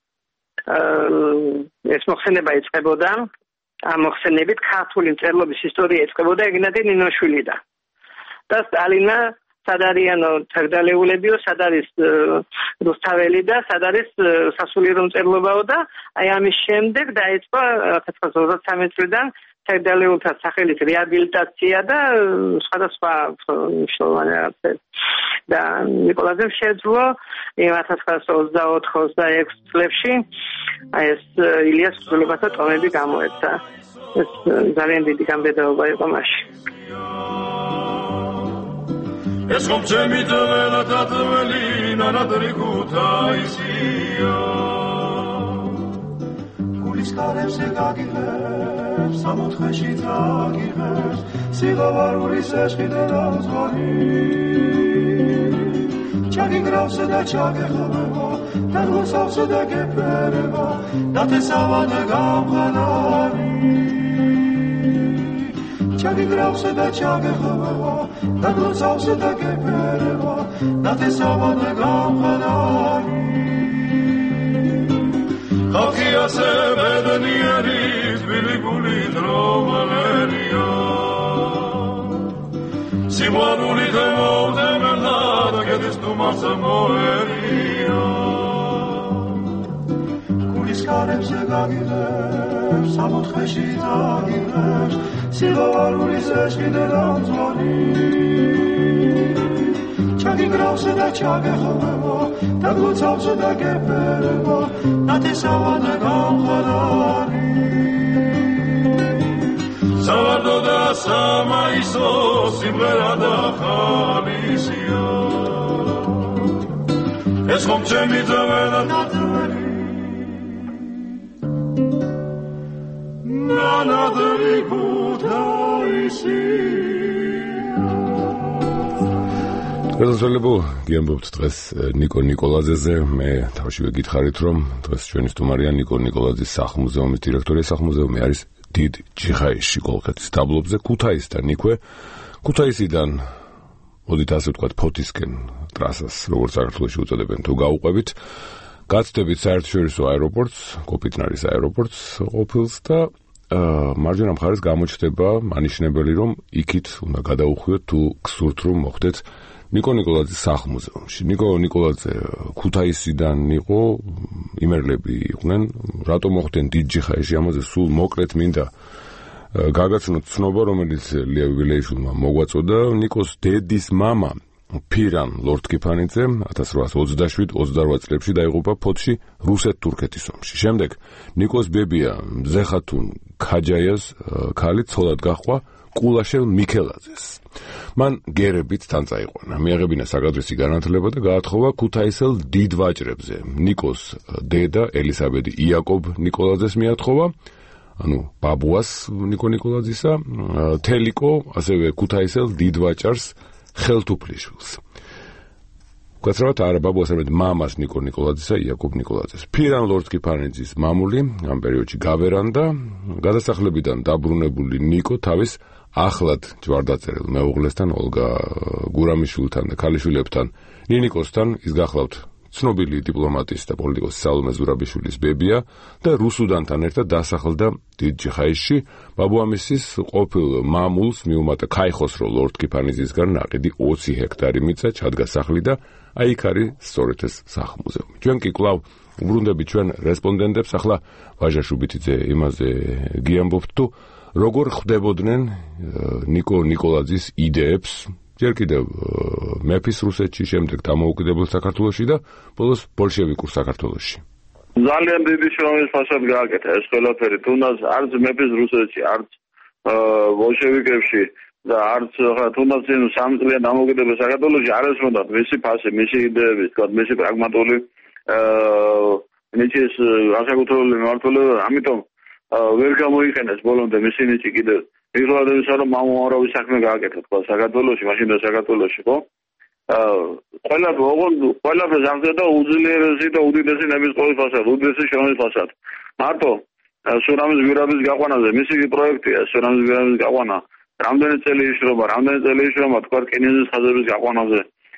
ეს მოხსენება იწყებოდა ამ მოხსენებით ქართული მწერლობის ისტორია იწყებოდა ეგნატე ნინოშვილიდან. და სტალინმა სად არიანო თერგდალეულებიო, სად არის რუსთაველი და სად არის სასულიერო მწერლობაო და აი ამის შემდეგ დაიწყო ათას ცხრაასი ოცდათრამეტ წლიდან თერგდალეულთა სახელის რეაბილიტაცია და სხვადასხვა მნიშვნელოვანი რაღაცები. და ნიკოლაძემ შეძლო ათას ცხრაასი ოცდაოთხ ოცდაექვსი წლებში აი ეს ილიას ბრძოლებათა ტომები გამოეცა. ეს ძალიან დიდი გამბედაობა იყო მაშინ. ეს ხომ ჩემი დელა დადველი ნანადრი ქუთაისია გულის კარებზე გაგიღებს სამოთხეში წაგიღებს სიღავარულის ეშხიდან ზღარი ჩაგიგრავს და ჩაგეხმება და რუსავს და გეფერება და თესავად გამხანარი ჩაგიგრავს და ჩაგეხმება და რუსავს და გეფერება და თესავად გამხანარი ხალხი ასე ბედნიერი თბილი გული დრომალერია სიმღერული დემოდემელა და გედის თუმას მოერია გულის კარებზე გაგიღებს სამოთხეში წაგიღებს სიღავარული ეშხიდან ზღარი ჩაგიგრავს და ჩაგეხმება და გლოცავს და გეფერება და თესავად გამხანარი სავარდო და სამაისო სიმღერა და ხალისია ეს ხომ ჩემი ძველი ნადველი ნანადრი ქუთაისია გასასვლელო გიამბობთ დღეს ნიკო ნიკოლაძეზე. მე თავშივე გითხარით, რომ დღეს ჩვენი სტუმარია ნიკო ნიკოლაძის სახლ-მუზეუმის დირექტორი. სახლ-მუზეუმი არის დიდ ჩიხაისში, კოლხეთის დაბლობზე. ქუთაისიდან იქვე, ქუთაისიდან მოდით ასე ვთქვათ, ფოთისკენ ტრასას, როგორც საქართველოში უწოდებენ, თუ გაუყვებით, გაცდებით საერთაშორისო აეროპორტს, კოპიტნარის აეროპორტს ყოფილს და მარჯვენა მხარეს გამოჩნდება მანიშნებელი, რომ იქით უნდა გადაუხვიოთ თუ გსურთ რომ მოხვდეთ ნიკო ნიკოლაძის სახლ-მუზეუმში. ნიკო ნიკოლაძე ქუთაისიდან იყო, იმერლები იყვნენ, რატომ მოხვდნენ დიდჯიხაიში, ამაზე სულ მოკლედ მინდა გაგაცნოთ ცნობა, რომელიც ლია ვივილეიშვილმა მოგვაწოდა. ნიკოს დედის მამა ფირან ლორდ-კიფანიძე ათას რვაას ოცდაშვიდ ოცდარვა წლებში დაიღუპა ფოთში რუსეთ-თურქეთის ომში. შემდეგ ნიკოს ბებია მზეხათუნ ქაჯაიას ქალი ცოლად გაჰყვა კულაშევ მიქელაძეს. მან გერებით თან წაიყვანა, მიაღებინა საკადრისი განათლება და გაათხოვა ქუთაისელ დიდ ვაჭრებზე. ნიკოს დედა ელისაბედი იაკობ ნიკოლაძეს მიათხოვა, ანუ ბაბუას ნიკო ნიკოლაძისა, თელიკო, ასევე ქუთაისელ დიდ ვაჭარს ხელთუფლიშვილს. გაცრავთ არა ბაბუას, არამედ მამას ნიკო ნიკოლაძისა, იაკობ ნიკოლაძეს. ფირან ლორდ-კიფანიძის მამული ამ პერიოდში გავერანდა, გადასახლებიდან დაბრუნებული ნიკო თავის ახლად ჯვარდაწერილ მეუღლესთან, ოლგა გურამიშვილთან და ქალიშვილებთან, ნინიკოსთან ის გახლავთ ცნობილი დიპლომატის და პოლიტიკოსი სალომე ზურაბიშვილის ბებია და რუსუდანთან ერთად დასახლდა დიდჯიხაისში. ბაბუამისის ყოფილ მამულს მიუმატა ქაიხოსრო ლორდ-კიფანიძისგან ნაყიდი ოცი ჰექტარი მიწა, ჩადგა სახლი და აი იქ არის სწორედ ეს სახლ-მუზეუმი. ჩვენ კი კვლავ უბრუნდებით ჩვენ რესპონდენტებს, ახლა ვაჟა შუბითიძე იმაზე გიამბობთ თუ როგორ ხვდებოდნენ ნიკო ნიკოლაძის იდეებს ჯერ კიდევ მეფის რუსეთში, შემდეგ დამოუკიდებელ საქართველოში და ბოლოს ბოლშევიკურ საქართველოში. ძალიან დიდი შრომის ფასად გააკეთა ეს ყველაფერი, თუნდაც არც მეფის რუსეთში, არც ბოლშევიკებში და არც თუნდაც სამი წლიან დამოუკიდებელ საქართველოში არ ესმოდათ მისი ფასი, მისი იდეები, თქვა მისი პრაგმატული ნიჭის განსაკუთრებული მმართველობა, ამიტომ ვერ გამოიყენეს ბოლომდე მისი ნიჭი კიდევ. მიღლად იმისა, რომ მამამარავის საქმე გააკეთა თქვა საქართველოში, მაშინ და საქართველოში, ხო? ყველა ოღონდ ყველაფერს ამზადა უძლიერესი და უდიდესი ნებისყოფის ფასად, უდიდესი შრომის ფასად. მარტო სურამის გვირაბის გაყვანაზე, მისი პროექტია სურამის გვირაბის გაყვანა. რამდენი წელი იშრობა, რამდენი წელი იშრობა თქვა რკინიგზის ხაზების გაყვანაზე.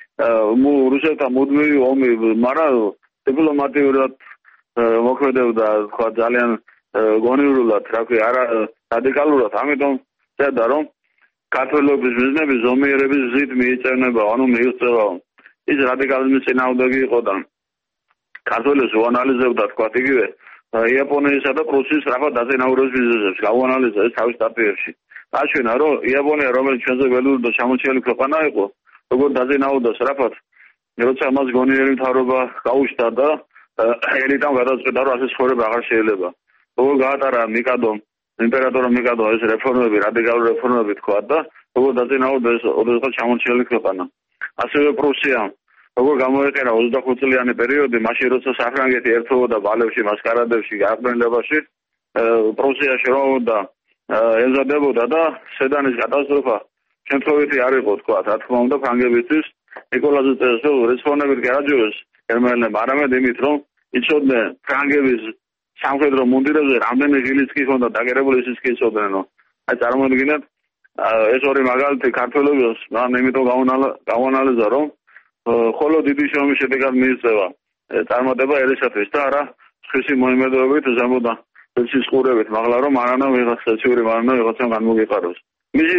რუსეთთან მუდმივი ომი, მაგრამ დიპლომატიურად მოქმედებდა თქვა ძალიან გონივრულად, რა ქვია, არა რადიკალურად, ამიტომ წერდა რომ ქართველობის მიზნები ზომიერების გზით მიიწევნება, ანუ მიიღწევა. ის რადიკალიზმის წინააღმდეგი იყო და ქართველებს უანალიზებდა თქვა იგივე იაპონიისა და პრუსიის რაფა დაწინაურების მიზეზებს, გაუანალიზა ეს თავის სტატიებში. აჩვენა რომ იაპონია, რომელიც ჩვენზე ველური და ჩამოჩიელი ქვეყანა იყო, როგორ დაწინაურდა რაფად, როცა მას გონიერი მთავრობა გაუჩნდა და ელიტამ გადაწყვიტა რომ ასე ცხოვრება აღარ შეიძლება. როგორ გაატარა მიკადომ იმპერატორ მიკადო ეს რეფორმები, რადიკალური რეფორმები თქვა და როგორ დაწინაურდა ეს ოდესღაც ჩამოჩიელი ქვეყანა. ასევე პრუსია, როგორ გამოიყენა ოცდახუთ წლიანი პერიოდი, მაშინ როცა საფრანგეთი ერთვოდა ბალებში, მასკარადებში, გაყრმენებაში, პრუსიაში რომოდა ეზადებოდა და სედანის კატასტროფა შემთხვევითი არ იყო თქვა, რა თქმა უნდა, ფრანგებისთვის ნიკოლაძე წერს, რომ რესპონდენტები გერაჯოვეს გერმანელებმა, არამედ იმით, რომ იცოდნენ ფრანგების სამხედრო მუნდირებზე რამდენი ღილიც კი ჰქონდა დაგერებული, ისიც კი იცოდნენ. აი წარმოიდგინეთ, ეს ორი მაგალითი ქართველებს მან იმიტომ გავანალიზა, რომ ხოლო დიდი შრომის შედეგად მიიღწევა წარმატება ერისათვის და არა სხვისი მოიმედოებით ზემოდა ეს ყურებით, მაგრამ რომ არანა ვიღაცა ციური მარანა ვიღაცამ განმოგიყაროს. მისი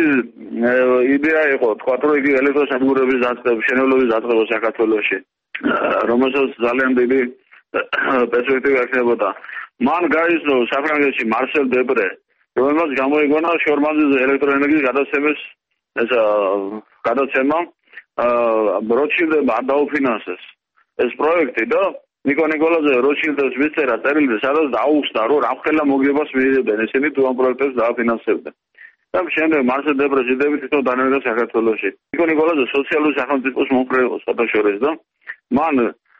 იდეა იყო, თქვა რომ იგი ელექტროსადგურების დაწყება, შენელობის დაწყება საქართველოში, რომელსაც ძალიან დიდი პერსპექტივა ექნებოდა. მან გაიზრო საფრანგეთში მარსელ დებრე, რომელმაც გამოიგონა შორმანძილზე ელექტროენერგიის გადაცემის ეს გადაცემა როჩილდებმა არ დაუფინანსეს ეს პროექტი და ნიკო ნიკოლაძე როჩილდებს მისწერა წერილზე, სადაც დაუხსნა, რომ რამხელა მოგებას მიიღებდნენ ესენი თუ ამ პროექტებს დააფინანსებდნენ. და შემდეგ მარსელ დებრეს იდეებით თვითონ დანერგა საქართველოში. ნიკო ნიკოლაძე სოციალური სახელმწიფოს მომხრე იყო სხვადასხვა და მან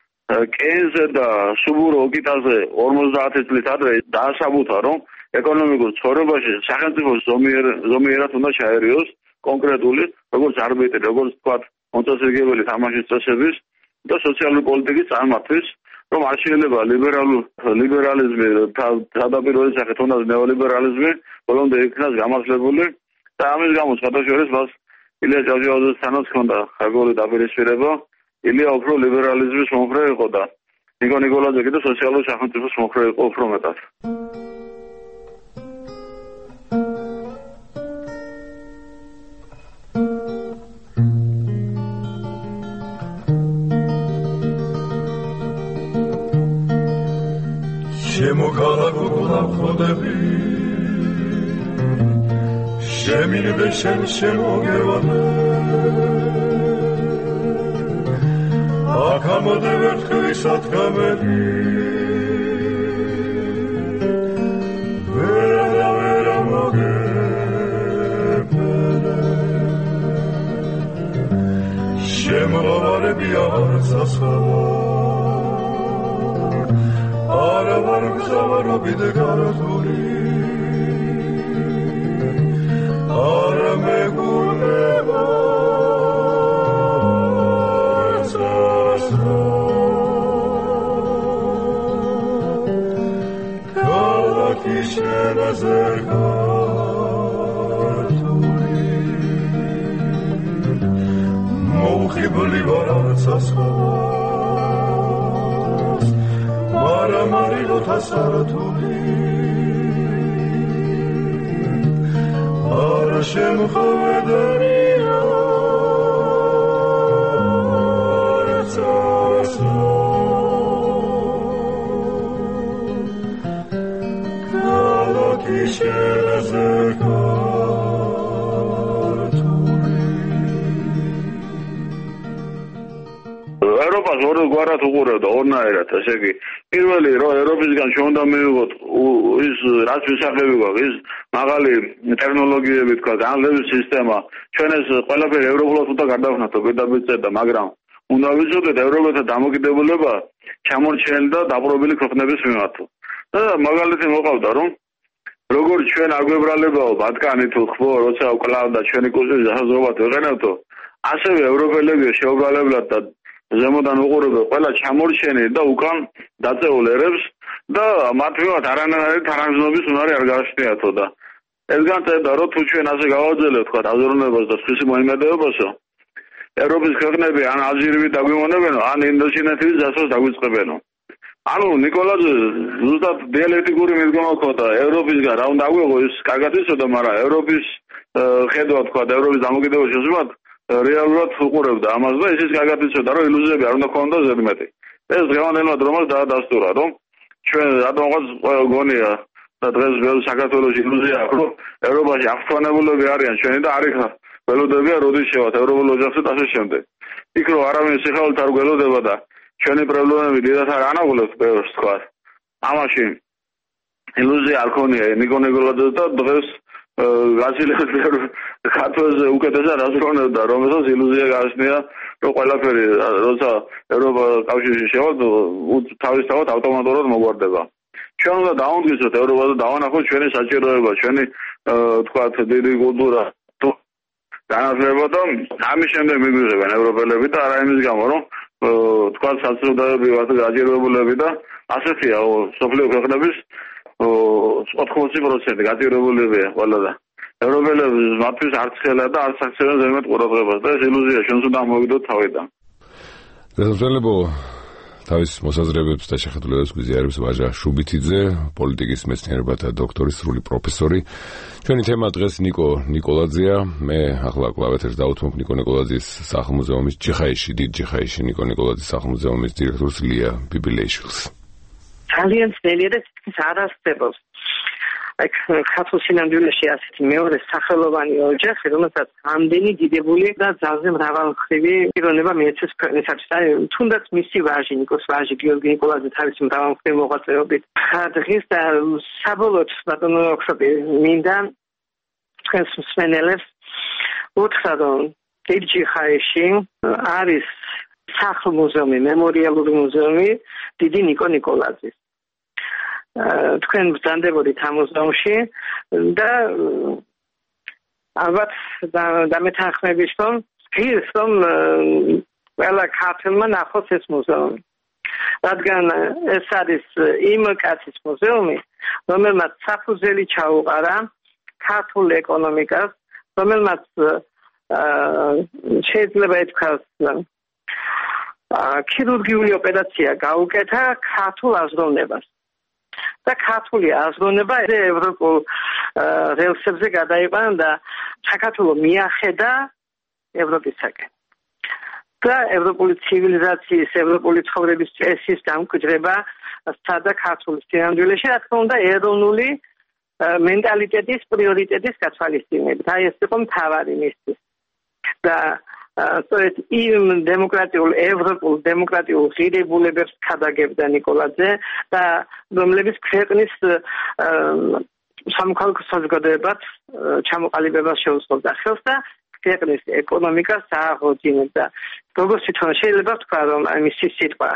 კენზე და სუბურო ოკიტაზე ორმოცდაათი წლით ადრე დაასაბუთა, რომ ეკონომიკურ ცხოვრებაში სახელმწიფო ზომიერ ზომიერად უნდა ჩაერიოს კონკრეტული, როგორც არბიტრი, როგორც თქვა, მოწესრიგებელი თამაშის წესების და სოციალური პოლიტიკის წარმართვის, რომ არ შეიძლება ლიბერალურ ლიბერალიზმი თავდაპირველი სახით უნდა ნეოლიბერალიზმი ბოლომდე იქნას გამართლებული და ამის გამო სხვადასხვა მას ილია ჭავჭავაძესთანაც ჰქონდა ხარგული დაპირისპირება. ილია უფრო ლიბერალიზმის მომხრე იყო და ნიკო ნიკოლაძე კიდე სოციალური სახელმწიფოს მომხრე იყო უფრო მეტად. შემოქალაქო გლავხოდები შემინდე შენ შემოგევანე აქამოდე ვერთხლისად გამერი ვერა და ვერა მოგებელე შემოვარები არც ასხავა არა ვარ გზავრობით გარდული არა მეგუნება წასო ქალაქი შენაზერგართული მოუხიბლი ვარ არც ასხავს მარა მარილო თასართული არა შემოხვედარია წასო ქალაქი შენაზერგართული ევროპას ორ გვარად უყურებდა ორნაირად, ესე იგი პირველი რომ ევროპისგან ჩვენ უნდა მივიღოთ ის რაც ვისახები გვაქვს ის მაღალი ტექნოლოგიები თქვა განლევის სისტემა ჩვენ ეს ყველაფერი ევროპულად უნდა გარდავნათო პირდაპირ, მაგრამ უნდა ვიცოდეთ ევროპელთა დამოკიდებულება ჩამორჩენილ და დაპყრობილი ქვეყნების მიმართ. და მაგალითი მოყავდა რომ როგორც ჩვენ აგვებრალებაო ბატკანი თუ ხო როცა უკლავდა ჩვენი კულტურის დასაზრდობად ვეღენებთო ასევე ევროპელები შეუბრალებლად და ზემოდან უყურებენ ყველა ჩამორჩენილ და უკან დაწეულ ერებს და მათ მიმართ არანაირი თანამგზნობის უნარი არ გააჩნიათო და ეს განცდა რომ თუ ჩვენ ასე გავაძლებთ თქვა აზროვნებას და სხვისი მოიმედეობასო ევროპის ქვეყნები ან ალჟირები დაგვიმონებენო ან ინდოჩინეთის დასვას დაგვიწყებენო. ანუ ნიკოლაძე ზუსტად დიალექტიკური მიდგომა ჰქონდა ევროპისგან რა უნდა აგვიღო ის კარგად იცოდა, მაგრამ ევროპის ხედვა თქვა და ევროპის დამოკიდებულების შესაბამისად რეალურად უყურებდა ამას და ისიც კარგად იცოდა რომ ილუზიები არ უნდა ქონოდა ზედმეტი. ეს დღევანდელმა დრომას დაადასტურა რომ ჩვენ რატომღაც გონია და დღეს ბევრ საქართველოს ილუზია აქვს რომ ევროპაში აღფრთოვანებულები არიან ჩვენი და არ იქნა ველოდებია როდის შევათ ევროპულ ოჯახზე და ასე შემდეგ. იქ რომ არავინ სიხარულით არ გველოდება და ჩვენი პრობლემები დიდად არ ანაგულებთ ბევრს თქვა. ამაში ილუზია არ ქონია ნიკო ნიკოლაძეს და დღეს გაცილებით ბევრ ქართველზე უკეთესად აზროვნებდა რომელსაც ილუზია გააჩნია რომ ყველაფერი როცა ევროპა კავშირში შევალ თავისთავად ავტომატურად მოგვარდება. ჩვენ უნდა დავამტკიცოთ ევროპა და დავანახოთ ჩვენი საჭიროება, ჩვენი თქვა დიდი კულტურა განათლება და ამის შემდეგ მიგვიღებენ ევროპელები და არა იმის გამო რომ თქვა საზოგადოებრივი ვართ გაჯერებულები და ასეთია სოფლიო ქვეყნების ოთხმოცი პროცენტი გაჯერებულებია ყველა და ევროპელები მათთვის არც ხელა და არც აქცევენ ზემოთ ყურადღებას და ეს ილუზია ჩვენს უნდა მოვიდოთ თავიდან. დასასრულებო თავის მოსაზრებებს და შეხედულებებს გვიზიარებს ვაჟა შუბითიძე, პოლიტიკის მეცნიერებათა დოქტორი, სრული პროფესორი. ჩვენი თემა დღეს ნიკო ნიკოლაძეა. მე ახლა კლავეთერს დავუთმობ ნიკო ნიკოლაძის სახლ-მუზეუმის ჩიხაიში, დიდ ჩიხაიში ნიკო ნიკოლაძის სახლ-მუზეუმის დირექტორს ლია ბიბილეიშვილს. ძალიან ძნელია და თითქმის არ არსებობს. აი ქართულ სინამდვილეში ასეთი მეორე სახელოვანი ოჯახი, რომელსაც ამდენი დიდებული და ძალზე მრავალმხრივი პიროვნება მიეცეს ქვეყნისათვის. აი თუნდაც მისი ვაჟი, ნიკოს ვაჟი გიორგი ნიკოლაძე თავისი მრავალმხრივი მოღვაწეობით დღეს და საბოლოოდ ბატონო ოქროპი მინდა თქვენს მსმენელებს უთხრა რომ დიდ ჩიხაიში არის სახლ-მუზეუმი, მემორიალური მუზეუმი დიდი ნიკო ნიკოლაძის. თქვენ ბრძანდებოდით ამ მუზეუმში და ალბათ დამეთანხმებით რომ ღირს რომ ყველა ქართველმა ნახოს ეს მუზეუმი. რადგან ეს არის იმ კაცის მუზეუმი, რომელმაც საფუძველი ჩაუყარა ქართულ ეკონომიკას, რომელმაც შეიძლება ითქვას ქირურგიული ოპერაცია გაუკეთა ქართულ აზროვნებას. და ქართული აზროვნება ევროპულ რელსებზე გადაიყვანა და საქართველოს მიახედა ევროპისაკენ. და ევროპული ცივილიზაციის, ევროპული ცხოვრების წესის დამკვიდრება სცადა ქართულის სინამდვილეში, რა თქმა უნდა, ეროვნული მენტალიტეტის პრიორიტეტის გათვალისწინებით. აი ეს იყო მთავარი მისთვის. და სწორედ იმ დემოკრატიულ ევროპულ დემოკრატიულ ღირებულებებს ქადაგებდა ნიკოლაძე და რომლებიც ქვეყნის სამოქალაქო საზოგადოებად ჩამოყალიბებას შეუწყობდა ხელს და ქვეყნის ეკონომიკას ააღოძინებდა. როგორც თვითონ შეიძლება ვთქვა, რომ მისი სიტყვა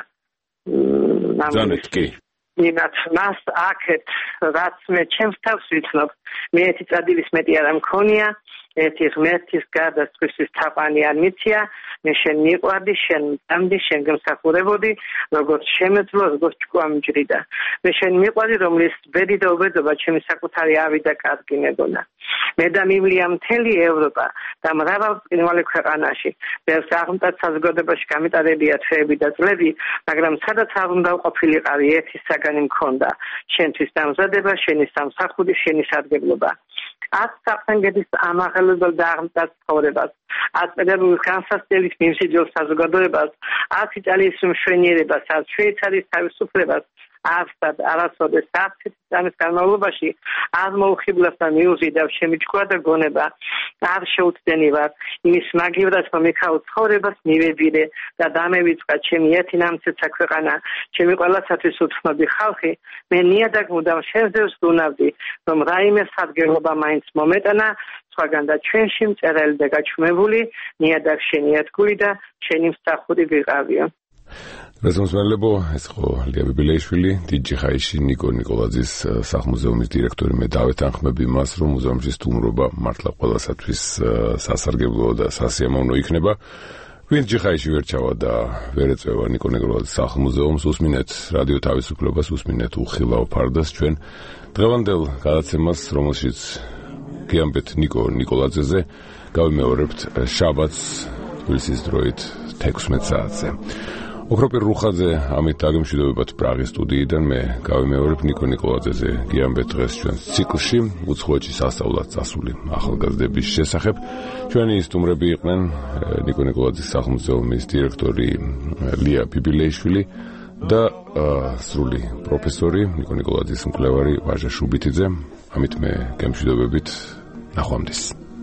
ზანეთ კი იმათ მას აქეთ რაც მე ჩემს თავს ვიცნობ, მე ერთი წადილის მეტი არ მქონია, ერთი ღმერთის გარდა სხვისთვის თაყვანი არ მიცია, მე შენ მიყვარდი, შენ მწამდი, შენ გემსახურებოდი, როგორც შემეძლო, როგორც ჭკუა მჯრიდა. მე შენ მიყვარდი, რომლის ბედი და უბედობა ჩემი საკუთარი ავი და კარგი მეგონა. მე და მივლია მთელი ევროპა და მრავალ წინვალე ქვეყანაში. ბევრს აღმტად საზოგადოებაში გამიტარებია თვეები და წლები, მაგრამ სადაც არ უნდა ყოფილიყავი, ერთი საგანი მქონდა. შენთვის დამზადება, შენი სამსახური, შენი სარგებლობა. ათ საფრანგეთის ამაღლებელ და აღმტად ცხოვრებას, ათ პეტერბურგის განსასწრებით მიმსიჯელ საზოგადოებას, ათ იტალიის მშვენიერებას, ათ შვეიცარიის თავისუფლებას, არცად არასოდეს ათი წლის განმავლობაში არ მოუხიბლავს და მიუზიდავს შემიჭკვა და გონება, არ შეუცდენივარ იმის მაგივრად რომ მიქაო ცხოვრებას მივებირე და დამევიწყა ჩემი ერთი ნამცეცა ქვეყანა, ჩემი ყველასათვის უთმობი ხალხი, მე ნიადაგ მუდამ შენზე ვსუნავდი, რომ რაიმე სარგებლობა მაინც მომეტანა, სხვაგან და ჩვენში მწერალი და გაჩუმებული ნიადაგ შენი ერთგული და შენი მსახური ვიყავიო. რაზმოსმელებო, ეს ხო ლია ბიბილეიშვილი, დიჯი ხაიში ნიკო ნიკოლაძის სახლ-მუზეუმის დირექტორი. მე დავეთანხმები მას, რომ მუზეუმში სტუმრობა მართლა ყველასათვის სასარგებლო და სასიამოვნო იქნება. ვინც ჯიხაიში ვერ ჩავა და ვერ ეწევა ნიკო ნიკოლაძის სახლ-მუზეუმს, უსმინეთ რადიო თავისუფლებას, უსმინეთ უხილავ ფარდას ჩვენ დღევანდელ გადაცემას, რომელშიც გიამბეთ ნიკო ნიკოლაძეზე, გავიმეორებთ შაბათს თბილისის დროით თექვსმეტ საათზე. ოქროპირ რუხაძე ამით დაგემშვიდობებათ პრაღის სტუდიიდან, მე გავიმეორებ ნიკო ნიკოლაძეზე გიამბეთ დღეს ჩვენს ციკლში უცხოეთში სასწავლად წასული ახალგაზრდების შესახებ. ჩვენი სტუმრები იყვნენ ნიკო ნიკოლაძის სახლ-მუზეუმის დირექტორი ლია ბიბილეიშვილი და სრული პროფესორი ნიკო ნიკოლაძის მკვლევარი ვაჟა შუბითიძე. ამით მე გემშვიდობებით, ნახვამდის.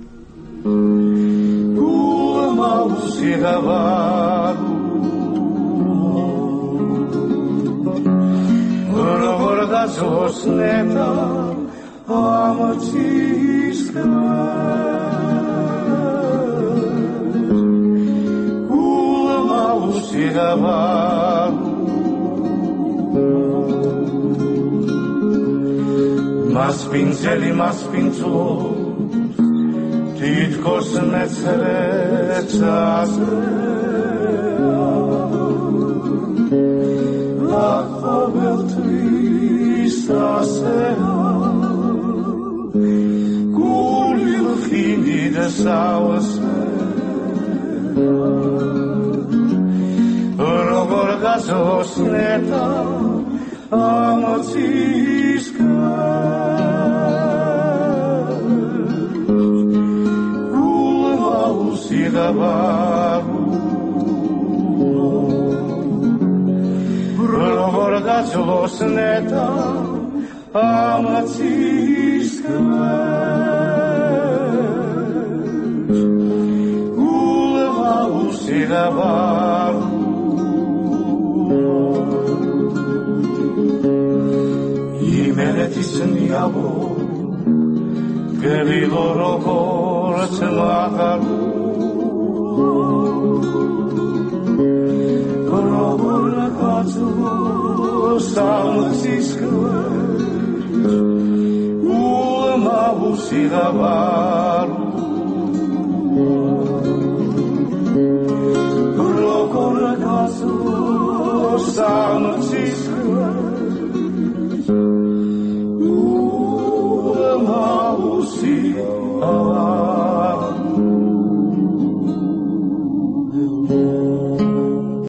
Rogor da zosneta amatiska Kulma usigavaru Mas pinzeli, mas pinzo Titkos mecerecas Vel trista sera Gulil fini de sauce Rogor gazos neta Amatiska Gulma usigavaru Rogorda zlosneta amatiska Gulma usigavaru Imenetis niavo Gelilo rogor tlagaru Salsiska Ulma usigavaru